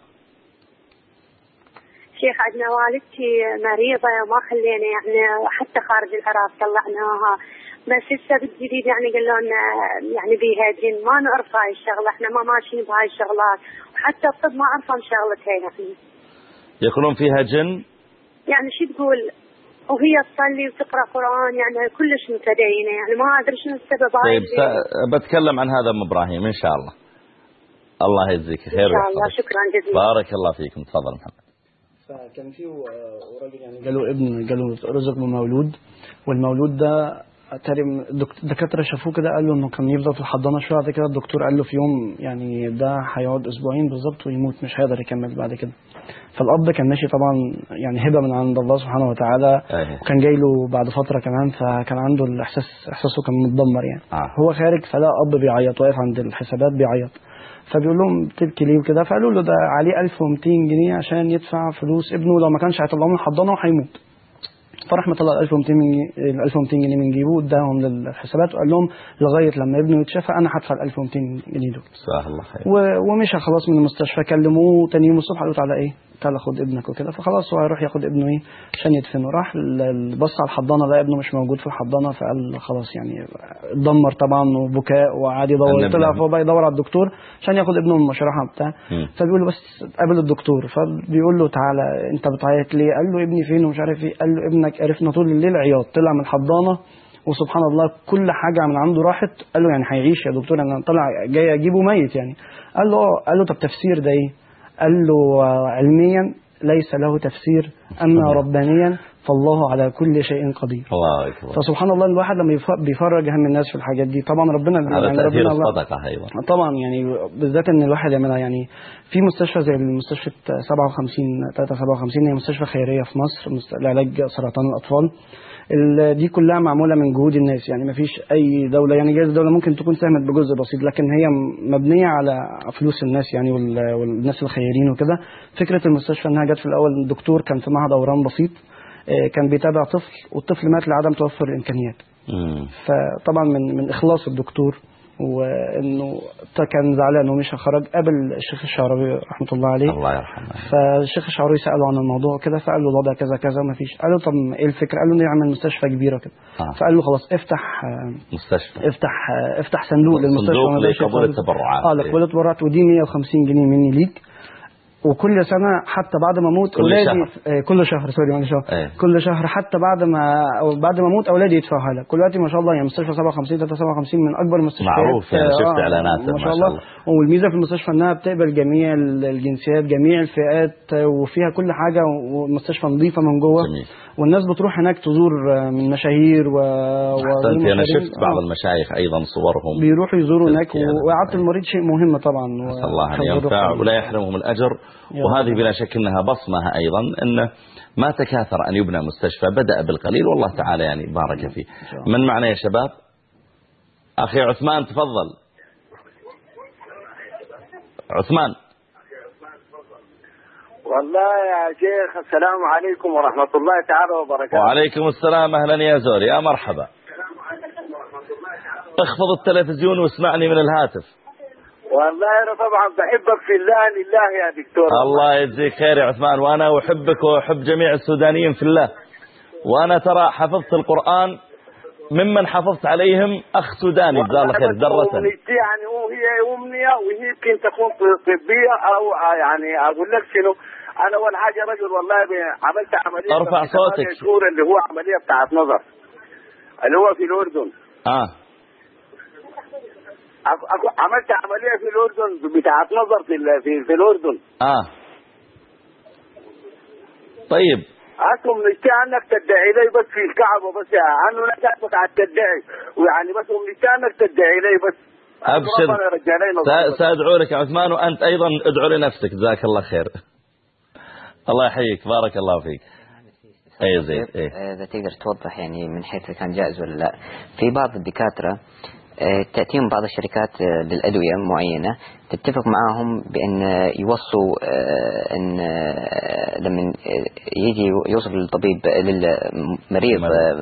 شيخ عندنا والدتي مريضة وما خلينا يعني حتى خارج العراق طلعناها، بس هسه بالجديد يعني قالوا لنا يعني بيها جن، ما نعرف هاي الشغلة، احنا ما ماشيين بهاي الشغلات، وحتى الطب ما عرفهم شغلتها يعني. يقولون فيها جن؟ يعني شو تقول وهي تصلي وتقرأ قرآن يعني كلش متدينة، يعني ما أدري شنو السبب. طيب س... بتكلم عن هذا أم إبراهيم إن شاء الله. الله يجزيك خير. إن شاء الله، شكرا جزيلا. بارك الله فيكم. تفضل محمد. فكان في راجل يعني جاله ابن، جاله رزق بمولود، والمولود ده الدكاتره شافوه كده قالوا انه كان يفضل في الحضانه شويه، بعد كده الدكتور قال له في يوم يعني ده هيقعد اسبوعين بالظبط ويموت، مش هيقدر يكمل بعد كده. فالاب ده كان ماشي طبعا يعني هبه من عند الله سبحانه وتعالى، وكان جاي له بعد فتره كمان، فكان عنده الاحساس، احساسه كان متدمر يعني. آه. هو خارج فلا اب بيعيط واقف عند الحسابات بيعيط، فبيقول لهم بتبكي ليه وكده، فقالوا له ده عليه ألف ومئتين جنيه عشان يدفع فلوس ابنه، لو ما كانش هيطلعوه من الحضانه وهيموت. فراح مطلع ألف ومئتين جنيه من جيبه واداهم للحسابات وقال لهم لغايه لما ابنه يتشافى انا هدفع ال ألف ومئتين جنيه دول. جزاه الله خير. ومشى خلاص من المستشفى، كلموه تاني يوم الصبح قالوا تعالى ايه تعالى خد ابنك وكده، فخلاص هو هيروح ياخد ابنه ايه عشان يدفنه. راح بص على الحضانه لقى ابنه مش موجود في الحضانه، فقال خلاص يعني اتدمر طبعا وبكاء وقعد يدور، طلع فوق بقى يدور على الدكتور عشان ياخد ابنه من المشرحه بتاع. فبيقول له بس قابل الدكتور، فبيقول له تعالى انت بتعيط ليه؟ قال له ابني فين ومش عارف ايه. قال له ابنك عرفنا طول الليل عياط، طلع من الحضانه وسبحان الله كل حاجه من عنده راحت. قال له يعني هيعيش يا دكتور؟ انا طلع جاي اجيبه ميت يعني. قال له قال له طب تفسير ده ايه؟ قال له علميا ليس له تفسير، أما ربانيا فالله على كل شيء قدير. الله أكبر. فسبحان الله الواحد لما بيفرج هم الناس في الحاجات دي طبعا ربنا هذا يعني تأثير ربنا الصدقة أيضا طبعا، يعني بالذات ان الواحد يعملها. يعني في مستشفى زي المستشفى سبعة وخمسين ثلاثة سبعة وخمسين، هي مستشفى خيرية في مصر لعلاج سرطان الأطفال. دي كلها معمولة من جهود الناس، يعني ما فيش أي دولة، يعني جايز دولة ممكن تكون ساهمت بجزء بسيط، لكن هي مبنية على فلوس الناس يعني والناس الخيرين وكده. فكرة المستشفى أنها جت في الأول دكتور كان في معهد أورام بسيط، كان بيتابع طفل والطفل مات لعدم توفر الإمكانيات. فطبعا من من إخلاص الدكتور وانه كان زعلان ومش خرج، قابل الشيخ الشعراوي رحمه الله عليه، الله يرحمه. فالشيخ الشعراوي ساله عن الموضوع كده، فقال له الوضع كذا كذا ما فيش. قال له طب ايه الفكره؟ قال له نعمل مستشفى كبيره كده. آه. فقال له خلاص افتح مستشفى، افتح افتح صندوق للمستشفى لقبول التبرعات. اه لقبول التبرعات، ودي مية وخمسين جنيه مني ليك، وكل سنة حتى بعد ما اموت اولادي شهر. كل شهر سوري يعني شهر ايه. كل شهر حتى بعد ما أو بعد ما اموت اولادي يدفعوها لك. كل وقت ما شاء الله يعني مستشفى سبعة وخمسين ثلاثة سبعة وخمسين من اكبر المستشفيات، معروف يعني شفت اعلانات ما شاء الله. والميزه في المستشفى انها بتقبل جميع الجنسيات جميع الفئات، وفيها كل حاجه، والمستشفى نظيفه من جوه. جميل. والناس بتروح هناك تزور من مشاهير و احسنت. انا شفت بعض آه. المشايخ ايضا صورهم بيروحوا يزوروا هناك، وإعادة المريض شيء مهم طبعا، نسأل الله ان ينفع ولا يحرمهم الاجر. وهذه بلا شك انها بصمه ايضا ان ما تكاثر ان يبنى مستشفى، بدأ بالقليل والله تعالى يعني بارك فيه. من معنا يا شباب؟ اخي عثمان تفضل. عثمان. والله يا شيخ السلام عليكم ورحمة الله تعالى وبركاته. وعليكم السلام، أهلا يا زوري، يا مرحبا. اخفض التلفزيون واسمعني من الهاتف. والله أنا طبعا بحبك في الله لله يا دكتور. الله يجزيك خير يا عثمان، وأنا أحبك وأحب جميع السودانيين في الله. وأنا ترى حفظت القرآن ممن حفظت عليهم أخ سوداني جزاه الله خير درة. يعني وهي أمنية وهي يمكن تكون طبية أو يعني أقول لك شنو، أنا أول حاجة رجل والله عملت عملية ارفع صوتك شهور اللي هو عملية بتاعت نظر اللي هو في الأردن. آه عملت عملية في الأردن بتاعت نظر في في, في الأردن. آه طيب أنتم نشتي عنك تدعي لي بس في الكعبة بس، عنه لا تعبك على التدعي، ويعني بس هم نشتي عنك تدعي لي بس. أبشر سأدعو لك يا عثمان، وأنت أيضا ادعو لنفسك جزاك الله خير. الله يحييك بارك الله فيك. أي زين إيه. إذا تقدر توضح يعني من حيث كان جائز ولا لا. في بعض الدكاترة تأتيهم بعض الشركات للأدوية معينة تتفق معهم بأن يوصوا أن لما يجي يوصف للطبيب للمريض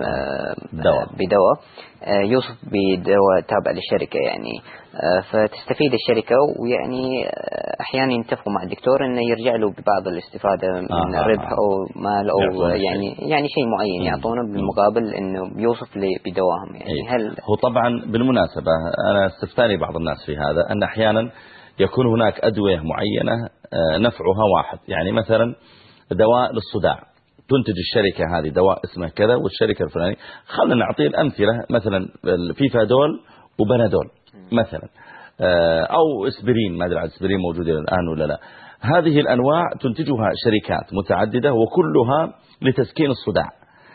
بدواء يوصف بدواء تابع للشركة يعني، فتستفيد الشركة، ويعني أحيانا يتفقوا مع الدكتور أنه يرجع له ببعض الاستفادة من آه ربح أو مال أو يعني يعني شيء معين يعطونه بالمقابل أنه بيوصف لي بدواهم يعني. هل هو طبعا بالمناسبة أنا استفتاني بعض الناس في هذا أن أحيانا يكون هناك أدوية معينة نفعها واحد، يعني مثلا دواء للصداع تنتج الشركة هذه دواء اسمه كذا والشركة الفلانية، خلينا نعطيه الأمثلة مثلا فيفادول وبنادول مثلا، أو اسبرين، ما أدري عن اسبرين موجود الآن ولا لا. هذه الأنواع تنتجها شركات متعددة وكلها لتسكين الصداع.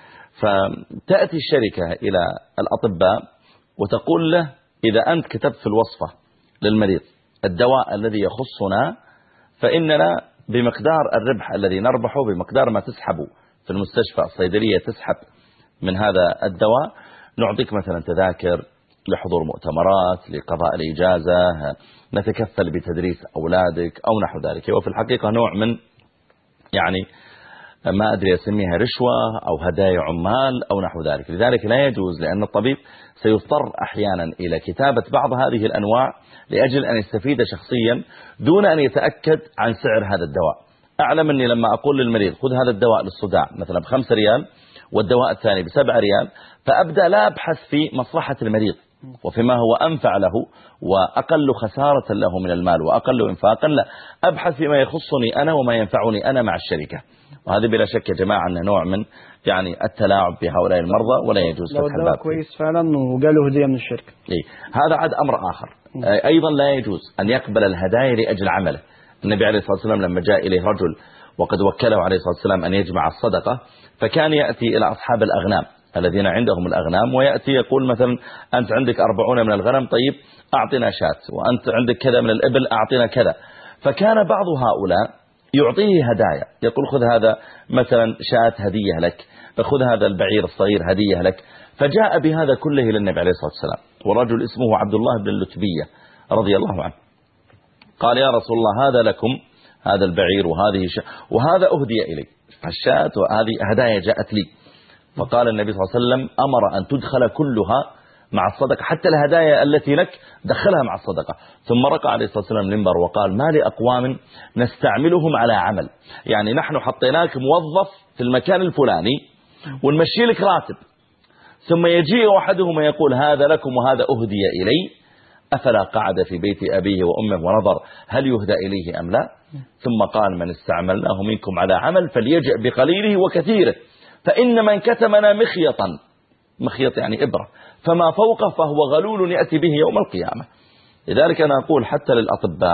فتأتي الشركة إلى الأطباء وتقول له إذا أنت كتبت في الوصفة للمريض الدواء الذي يخصنا فإننا بمقدار الربح الذي نربحه بمقدار ما تسحبه في المستشفى الصيدلية تسحب من هذا الدواء نعطيك مثلا تذاكر لحضور مؤتمرات لقضاء الإجازة، نتكفل بتدريس أولادك أو نحو ذلك. وفي الحقيقة نوع من يعني ما أدري أسميها رشوة أو هدايا عمال أو نحو ذلك. لذلك لا يجوز، لأن الطبيب سيضطر أحيانا إلى كتابة بعض هذه الأنواع لأجل أن يستفيد شخصيا دون أن يتأكد عن سعر هذا الدواء. أعلم أني لما أقول للمريض خذ هذا الدواء للصداع مثلا بخمسة ريال والدواء الثاني بسبعة ريال، فأبدأ لا أبحث في مصلحة المريض وفيما هو أنفع له وأقل خسارة له من المال وأقل إنفاقا، لا أبحث فيما يخصني أنا وما ينفعني أنا مع الشركة. وهذا بلا شك يا جماعة أنه نوع من يعني التلاعب بهؤلاء المرضى ولا يجوز فتح الباب. لو كويس فعلا وجاله هدية من الشركة. إيه؟ هذا عاد أمر آخر. أيضا لا يجوز أن يقبل الهدايا لأجل عمله. النبي عليه الصلاة والسلام لما جاء إليه رجل وقد وكله عليه الصلاة والسلام أن يجمع الصدقة، فكان يأتي إلى أصحاب الأغنام الذين عندهم الأغنام ويأتي يقول مثلا أنت عندك أربعون من الغنم، طيب أعطنا شات، وأنت عندك كذا من الإبل أعطنا كذا. فكان بعض هؤلاء يعطيه هدايا، يقول خذ هذا مثلا شات هدية لك، خذ هذا البعير الصغير هدية لك. فجاء بهذا كله للنبي عليه الصلاة والسلام، ورجل اسمه عبد الله بن اللتبية رضي الله عنه، قال يا رسول الله هذا لكم، هذا البعير وهذه ش... وهذا أهدي إلي الشات، وهذه هدايا جاءت لي. فقال النبي صلى الله عليه وسلم أمر أن تدخل كلها مع الصدقة، حتى الهدايا التي لك دخلها مع الصدقة. ثم رقى عليه الصلاة والسلام المنبر وقال ما لأقوام نستعملهم على عمل، يعني نحن حطيناك موظف في المكان الفلاني ونمشي لك راتب، ثم يجيء أحدهم يقول هذا لكم وهذا أهدي إلي، أفلا قعد في بيت أبيه وأمه ونظر هل يهدى إليه أم لا؟ ثم قال من استعملناه منكم على عمل فليجئ بقليله وكثيره، فإن من كتمنا مخيطا، مخيط يعني إبرة، فما فوقه فهو غلول يأتي به يوم القيامة. لذلك أنا أقول حتى للأطباء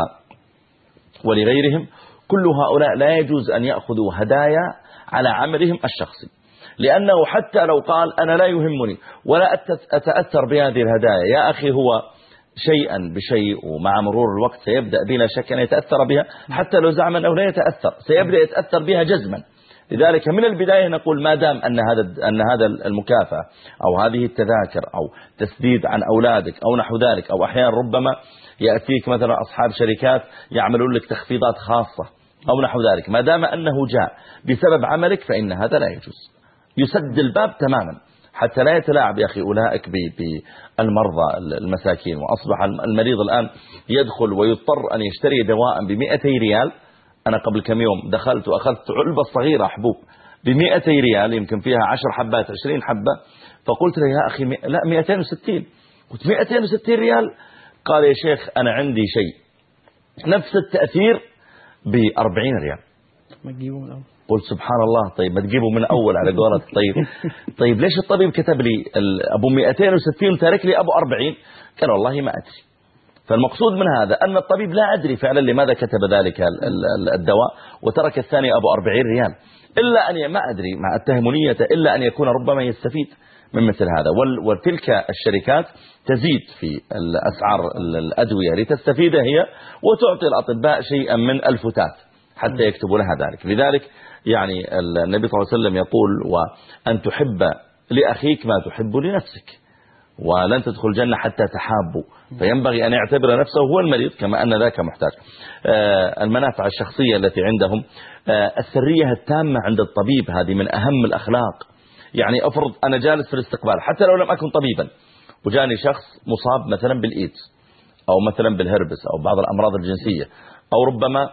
ولغيرهم كل هؤلاء لا يجوز أن يأخذوا هدايا على عملهم الشخصي، لأنه حتى لو قال أنا لا يهمني ولا أتأثر بهذه الهدايا، يا أخي هو شيئا بشيء، ومع مرور الوقت سيبدأ بلا شك أن يتأثر بها، حتى لو زعم أنه لا يتأثر سيبدأ يتأثر بها جزما. لذلك من البداية نقول ما دام أن هذا أن هذا المكافأة أو هذه التذاكر أو تسديد عن أولادك أو نحو ذلك، أو أحيانا ربما يأتيك مثلا أصحاب شركات يعملون لك تخفيضات خاصة أو نحو ذلك، ما دام أنه جاء بسبب عملك فإن هذا لا يجوز، يسد الباب تماما حتى لا يتلاعب يا أخي أولئك بالمرضى المساكين. وأصبح المريض الآن يدخل ويضطر أن يشتري دواء بمئتي ريال. أنا قبل كم يوم دخلت وأخذت علبة صغيرة حبوب بمئتي ريال، يمكن فيها عشر حبات عشرين حبة، فقلت له يا أخي لا مئتين وستين، قلت مئتين وستين ريال، قال يا شيخ أنا عندي شيء نفس التأثير بأربعين ريال. ما تجيبه من الأول. قلت سبحان الله، طيب ما تجيبه من أول على قولة. طيب طيب ليش الطبيب كتب لي أبو مئتين وستين وتارك لي أبو أربعين؟ قال والله ما أدري. فالمقصود من هذا أن الطبيب لا أدري فعلا لماذا كتب ذلك الدواء وترك الثاني أبو أربعين ريال، إلا أن ما أدري ما أتهم نيته، إلا أن يكون ربما يستفيد من مثل هذا. وتلك الشركات تزيد في الأسعار الأدوية لتستفيد هي وتعطي الأطباء شيئا من الفتات حتى يكتبوا لها ذلك. لذلك يعني النبي صلى الله عليه وسلم يقول وأن تحب لأخيك ما تحب لنفسك، ولن تدخل الجنة حتى تحابوا، فينبغي أن يعتبر نفسه هو المريض كما أن ذاك محتاج. المنافع الشخصية التي عندهم، السرية التامة عند الطبيب، هذه من أهم الأخلاق. يعني أفرض أنا جالس في الاستقبال حتى لو لم أكن طبيبا وجاني شخص مصاب مثلا بالإيدز أو مثلا بالهربس أو بعض الأمراض الجنسية، أو ربما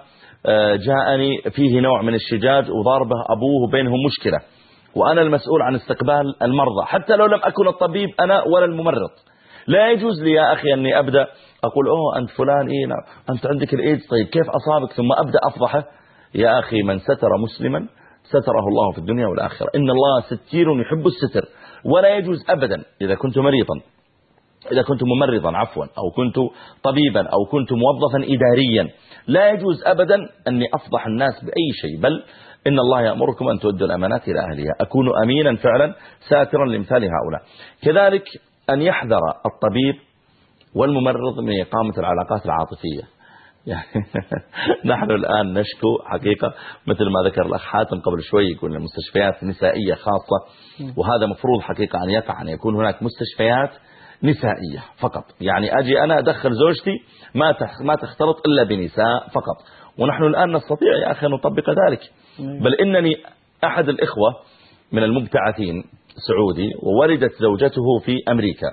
جاءني فيه نوع من الشجاج وضاربه أبوه بينهم مشكلة، وأنا المسؤول عن استقبال المرضى، حتى لو لم أكن الطبيب أنا ولا الممرض، لا يجوز لي يا أخي أني أبدأ أقول أوه أنت فلان إيه نعم أنت عندك الإيدز، طيب كيف أصابك، ثم أبدأ أفضحه. يا أخي من ستر مسلما ستره الله في الدنيا والآخرة، إن الله ستير يحب الستر. ولا يجوز أبدا إذا كنت مريضا، إذا كنت ممرضا عفوا، أو كنت طبيبا، أو كنت موظفا إداريا، لا يجوز أبدا أني أفضح الناس بأي شيء، بل إن الله يأمركم أن تؤدوا الأمانات إلى أهلها. أكون أمينا فعلا ساترا لمثال هؤلاء. كذلك أن يحذر الطبيب والممرض من إقامة العلاقات العاطفية. يعني نحن الآن نشكو حقيقة مثل ما ذكر الأخ حاتم قبل شوي، يقول المستشفيات نسائية خاصة، وهذا مفروض حقيقة أن يقع، أن يكون هناك مستشفيات نسائية فقط. يعني أجي أنا أدخل زوجتي ما ما تختلط إلا بنساء فقط، ونحن الآن نستطيع يا أخي نطبق ذلك. بل إنني أحد الإخوة من المبتعثين سعودي، وولدت زوجته في أمريكا،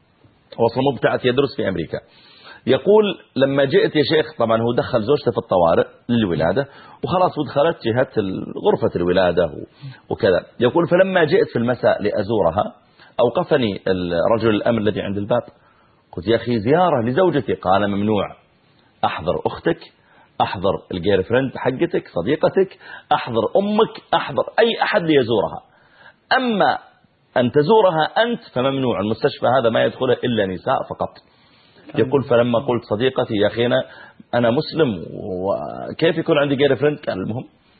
وصل مبتعث يدرس في أمريكا، يقول لما جئت يا شيخ، طبعا هو دخل زوجته في الطوارئ للولادة وخلاص ودخلت جهة غرفة الولادة وكذا، يقول فلما جئت في المساء لأزورها أوقفني الرجل الأمن الذي عند الباب، قلت يا أخي زيارة لزوجتي، قال ممنوع، أحضر أختك، أحضر الجير فريند حقتك صديقتك، أحضر أمك، أحضر أي أحد ليزورها، أما أن تزورها أنت فممنوع، المستشفى هذا ما يدخله إلا نساء فقط. يقول فلما قلت صديقتي يا أخينا أنا مسلم وكيف يكون عندي جير فريند، كان المهم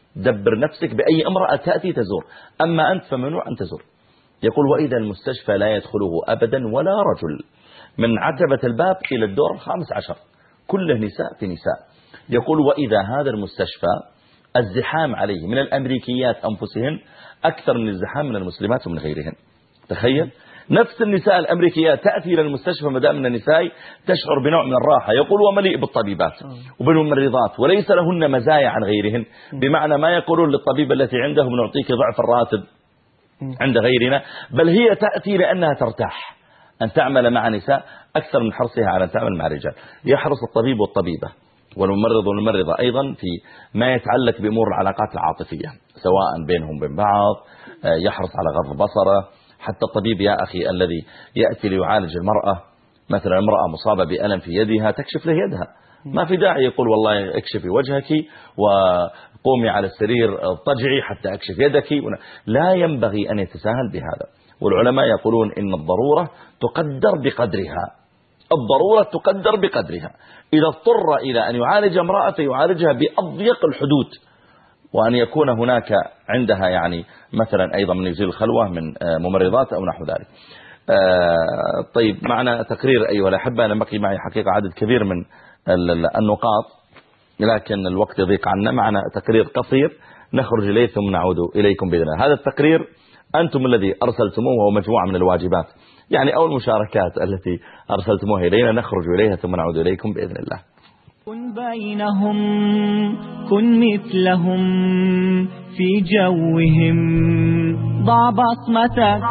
دبر نفسك بأي امرأة تأتي تزور، أما أنت فممنوع أن تزور. يقول وإذا المستشفى لا يدخله أبدا ولا رجل من عتبة الباب إلى الدور الخامس عشر، كله نساء في نساء. يقول وإذا هذا المستشفى الزحام عليه من الأمريكيات أنفسهن أكثر من الزحام من المسلمات ومن غيرهن. تخيل نفس النساء الأمريكيات تأتي إلى المستشفى مدام من النساء تشعر بنوع من الراحة. يقول ومليء بالطبيبات وبالممرضات وليس لهن مزايا عن غيرهن، بمعنى ما يقولون للطبيب التي عندهم نعطيك ضعف الراتب عند غيرنا، بل هي تأتي لأنها ترتاح أن تعمل مع نساء أكثر من حرصها على أن تعمل مع رجال. يحرص الطبيب والطبيبة والممرض والممرضة أيضا في ما يتعلق بأمور العلاقات العاطفية سواء بينهم وبين بعض، يحرص على غض بصره. حتى الطبيب يا أخي الذي يأتي ليعالج المرأة، مثلا امرأة مصابة بألم في يدها تكشف له يدها، ما في داعي يقول والله اكشفي وجهك وقومي على السرير اضطجعي حتى اكشف يدك. لا ينبغي أن يتساهل بهذا. والعلماء يقولون إن الضرورة تقدر بقدرها، الضرورة تقدر بقدرها. إذا اضطر إلى أن يعالج امرأة فيعالجها بأضيق الحدود، وأن يكون هناك عندها يعني مثلا أيضا من يزيل الخلوة من ممرضات أو نحو ذلك. طيب معنا تقرير أيها الأحبة، أنا بقي معي حقيقة عدد كبير من النقاط لكن الوقت يضيق عنا. معنا تقرير قصير نخرج إليه ثم نعود إليكم بإذن الله. هذا التقرير أنتم الذي أرسلتموه وهو مجموعة من الواجبات يعني أو المشاركات التي أرسلتموها إلينا، نخرج إليها ثم نعود إليكم بإذن الله. كن بينهم كن مثلهم في جوهم ضع بصمتك.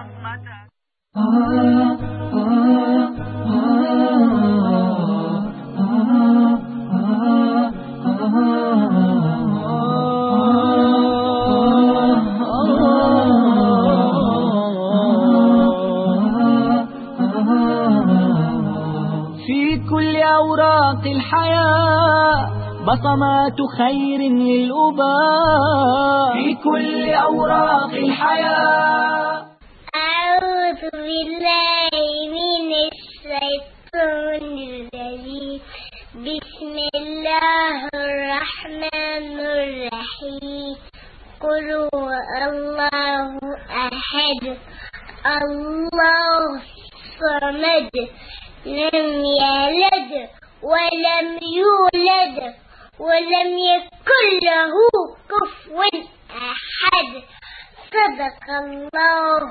في كل أوراق الحياة بصمات خير للأباء، في كل أوراق الحياة. أعوذ بالله من الشيطان الرجيم، بسم الله الرحمن الرحيم. قل هو الله أحد الله الصمد لم يلد ولم يولد ولم يكن له كفوا أحد. صدق الله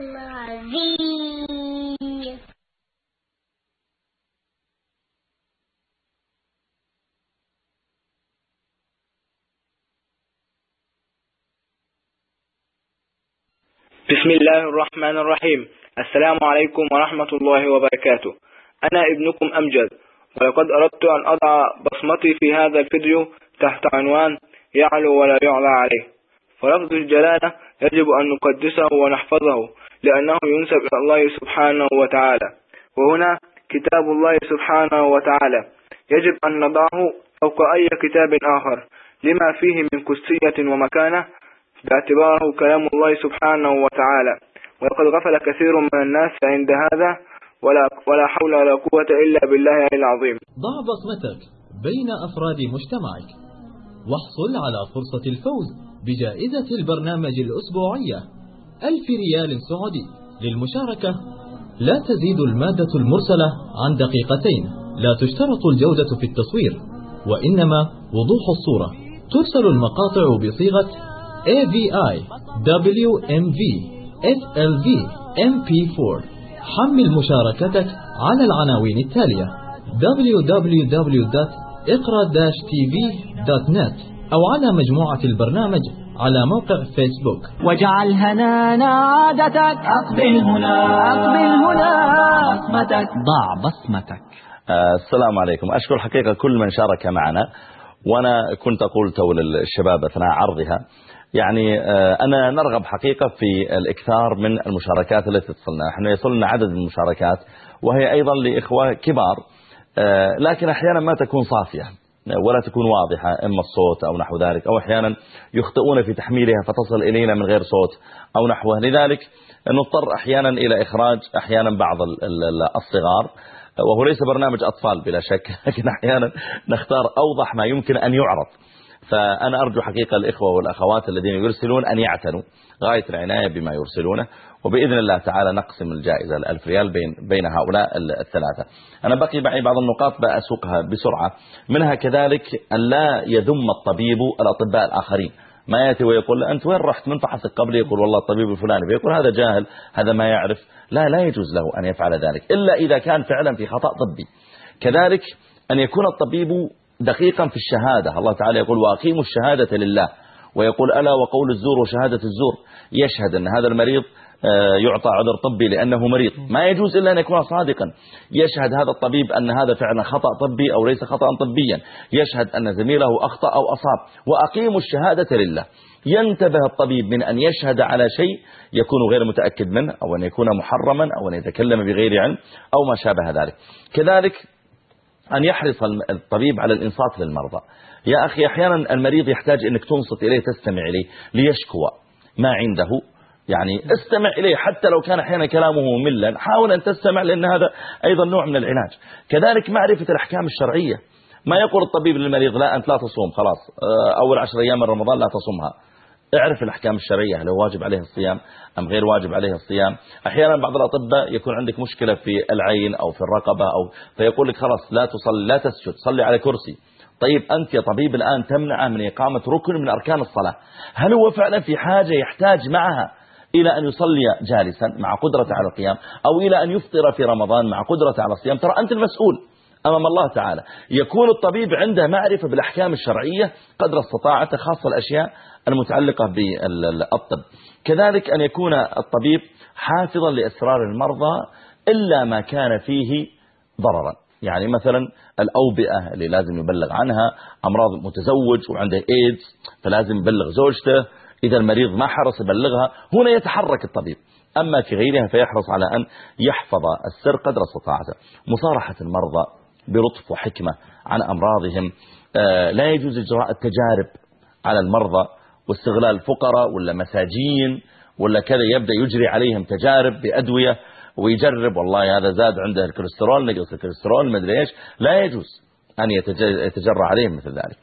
العظيم. بسم الله الرحمن الرحيم. السلام عليكم ورحمة الله وبركاته. أنا ابنكم أمجد، ولقد أردت أن أضع بصمتي في هذا الفيديو تحت عنوان يعلو ولا يعلى عليه. فلفظ الجلالة يجب أن نقدسه ونحفظه لأنه ينسب إلى الله سبحانه وتعالى، وهنا كتاب الله سبحانه وتعالى يجب أن نضعه فوق أي كتاب آخر لما فيه من قدسية ومكانة باعتباره كلام الله سبحانه وتعالى. ولقد غفل كثير من الناس عند هذا، ولا, ولا حول ولا قوة إلا بالله العظيم. ضع بصمتك بين أفراد مجتمعك واحصل على فرصة الفوز بجائزة البرنامج الأسبوعية ألف ريال سعودي. للمشاركة لا تزيد المادة المرسلة عن دقيقتين، لا تشترط الجودة في التصوير وإنما وضوح الصورة. ترسل المقاطع بصيغة إيه في آي، دبليو إم في، إس إل في، إم بي فور. حمل مشاركتك على العناوين التالية: دبليو دبليو دبليو دوت اقرا داش تي في دوت نت أو على مجموعة البرنامج على موقع فيسبوك. واجعل هنانا عادتك، أقبل هنا أقبل هنا بصمتك، ضع بصمتك. آه السلام عليكم. أشكر حقيقة كل من شارك معنا، وأنا كنت أقول تو للشباب أثناء عرضها يعني آه أنا نرغب حقيقة في الإكثار من المشاركات التي تصلنا. نحن يصلنا عدد من المشاركات وهي أيضا لإخوة كبار، آه لكن أحيانا ما تكون صافية ولا تكون واضحة، إما الصوت أو نحو ذلك، أو أحيانا يخطئون في تحميلها فتصل إلينا من غير صوت أو نحوه. لذلك نضطر أحيانا إلى إخراج أحيانا بعض الصغار، وهو ليس برنامج أطفال بلا شك، لكن أحيانا نختار أوضح ما يمكن أن يعرض. فأنا أرجو حقيقة الإخوة والأخوات الذين يرسلون أن يعتنوا غاية العناية بما يرسلونه، وبإذن الله تعالى نقسم الجائزة الألف ريال بين بين هؤلاء الثلاثة. أنا بقي معي بعض النقاط بأسوقها بسرعة، منها كذلك أن لا يذم الطبيب الأطباء الآخرين، ما يأتي ويقول أنت وين رحت من فحصك قبل، يقول والله الطبيب الفلاني، فيقول هذا جاهل، هذا ما يعرف. لا لا يجوز له أن يفعل ذلك إلا إذا كان فعلا في خطأ طبي. كذلك أن يكون الطبيب دقيقا في الشهادة، الله تعالى يقول وأقيموا الشهادة لله، ويقول ألا وقول الزور وشهادة الزور، يشهد أن هذا المريض يعطى عذر طبي لأنه مريض، ما يجوز إلا أن يكون صادقا. يشهد هذا الطبيب أن هذا فعلا خطأ طبي أو ليس خطأ طبيا، يشهد أن زميله أخطأ أو أصاب. وأقيموا الشهادة لله. ينتبه الطبيب من أن يشهد على شيء يكون غير متأكد منه، أو أن يكون محرما، أو أن يتكلم بغير علم، أو ما شابه ذلك. كذلك أن يحرص الطبيب على الإنصات للمرضى. يا أخي أحيانا المريض يحتاج أنك تنصت إليه، تستمع إليه ليشكوى ما عنده، يعني استمع إليه حتى لو كان أحيانا كلامه مملا، حاول أن تستمع، لأن هذا أيضا نوع من العلاج. كذلك معرفة الأحكام الشرعية، ما يقول الطبيب للمريض لا أنت لا تصوم خلاص أول عشر أيام من رمضان لا تصومها. اعرف الأحكام الشرعية، هل هو واجب عليه الصيام أم غير واجب عليه الصيام. أحيانا بعض الأطباء يكون عندك مشكلة في العين أو في الرقبة، أو فيقول لك خلاص لا تصلي لا تسجد، صلي على كرسي. طيب أنت يا طبيب الآن تمنع من إقامة ركن من أركان الصلاة، هل هو فعلا في حاجة يحتاج معها إلى أن يصلي جالسا مع قدرة على القيام، أو إلى أن يفطر في رمضان مع قدرة على الصيام؟ ترى أنت المسؤول أمام الله تعالى. يكون الطبيب عنده معرفة بالأحكام الشرعية قدر استطاعته، خاصة الأشياء المتعلقة بالطب. كذلك أن يكون الطبيب حافظا لأسرار المرضى إلا ما كان فيه ضررا، يعني مثلا الأوبئة اللي لازم يبلغ عنها، أمراض متزوج وعنده إيدز فلازم يبلغ زوجته، إذا المريض ما حرص يبلغها، هنا يتحرك الطبيب. أما في غيرها فيحرص على أن يحفظ السر قدر استطاعته. مصارحة المرضى بلطف وحكمة عن أمراضهم. آه لا يجوز إجراء التجارب على المرضى واستغلال الفقراء ولا مساجين ولا كذا، يبدأ يجري عليهم تجارب بأدوية ويجرب والله هذا زاد عنده الكوليسترول نقص الكوليسترول ما أدري إيش. لا يجوز أن يتجرى عليهم مثل ذلك.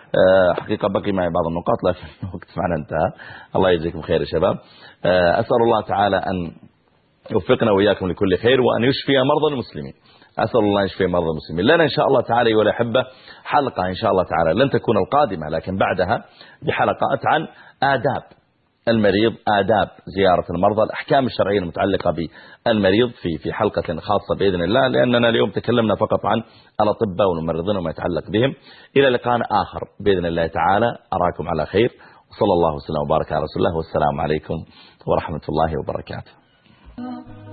حقيقة بقي معي بعض النقاط لكن الوقت معنا انتهى. الله يجزيكم خير يا شباب. أسأل الله تعالى أن يوفقنا وإياكم لكل خير، وأن يشفي مرضى المسلمين. أسأل الله أن يشفي مرضى المسلمين. لنا إن شاء الله تعالى ولا أحبة حلقة إن شاء الله تعالى لن تكون القادمة لكن بعدها بحلقات عن آداب المريض، آداب زيارة المرضى، الأحكام الشرعية المتعلقة بالمريض في في حلقة خاصة بإذن الله، لأننا اليوم تكلمنا فقط عن الأطباء والممرضين وما يتعلق بهم. إلى لقاء آخر بإذن الله تعالى، أراكم على خير، وصلى الله وسلم وبارك على رسول الله، والسلام عليكم ورحمة الله وبركاته.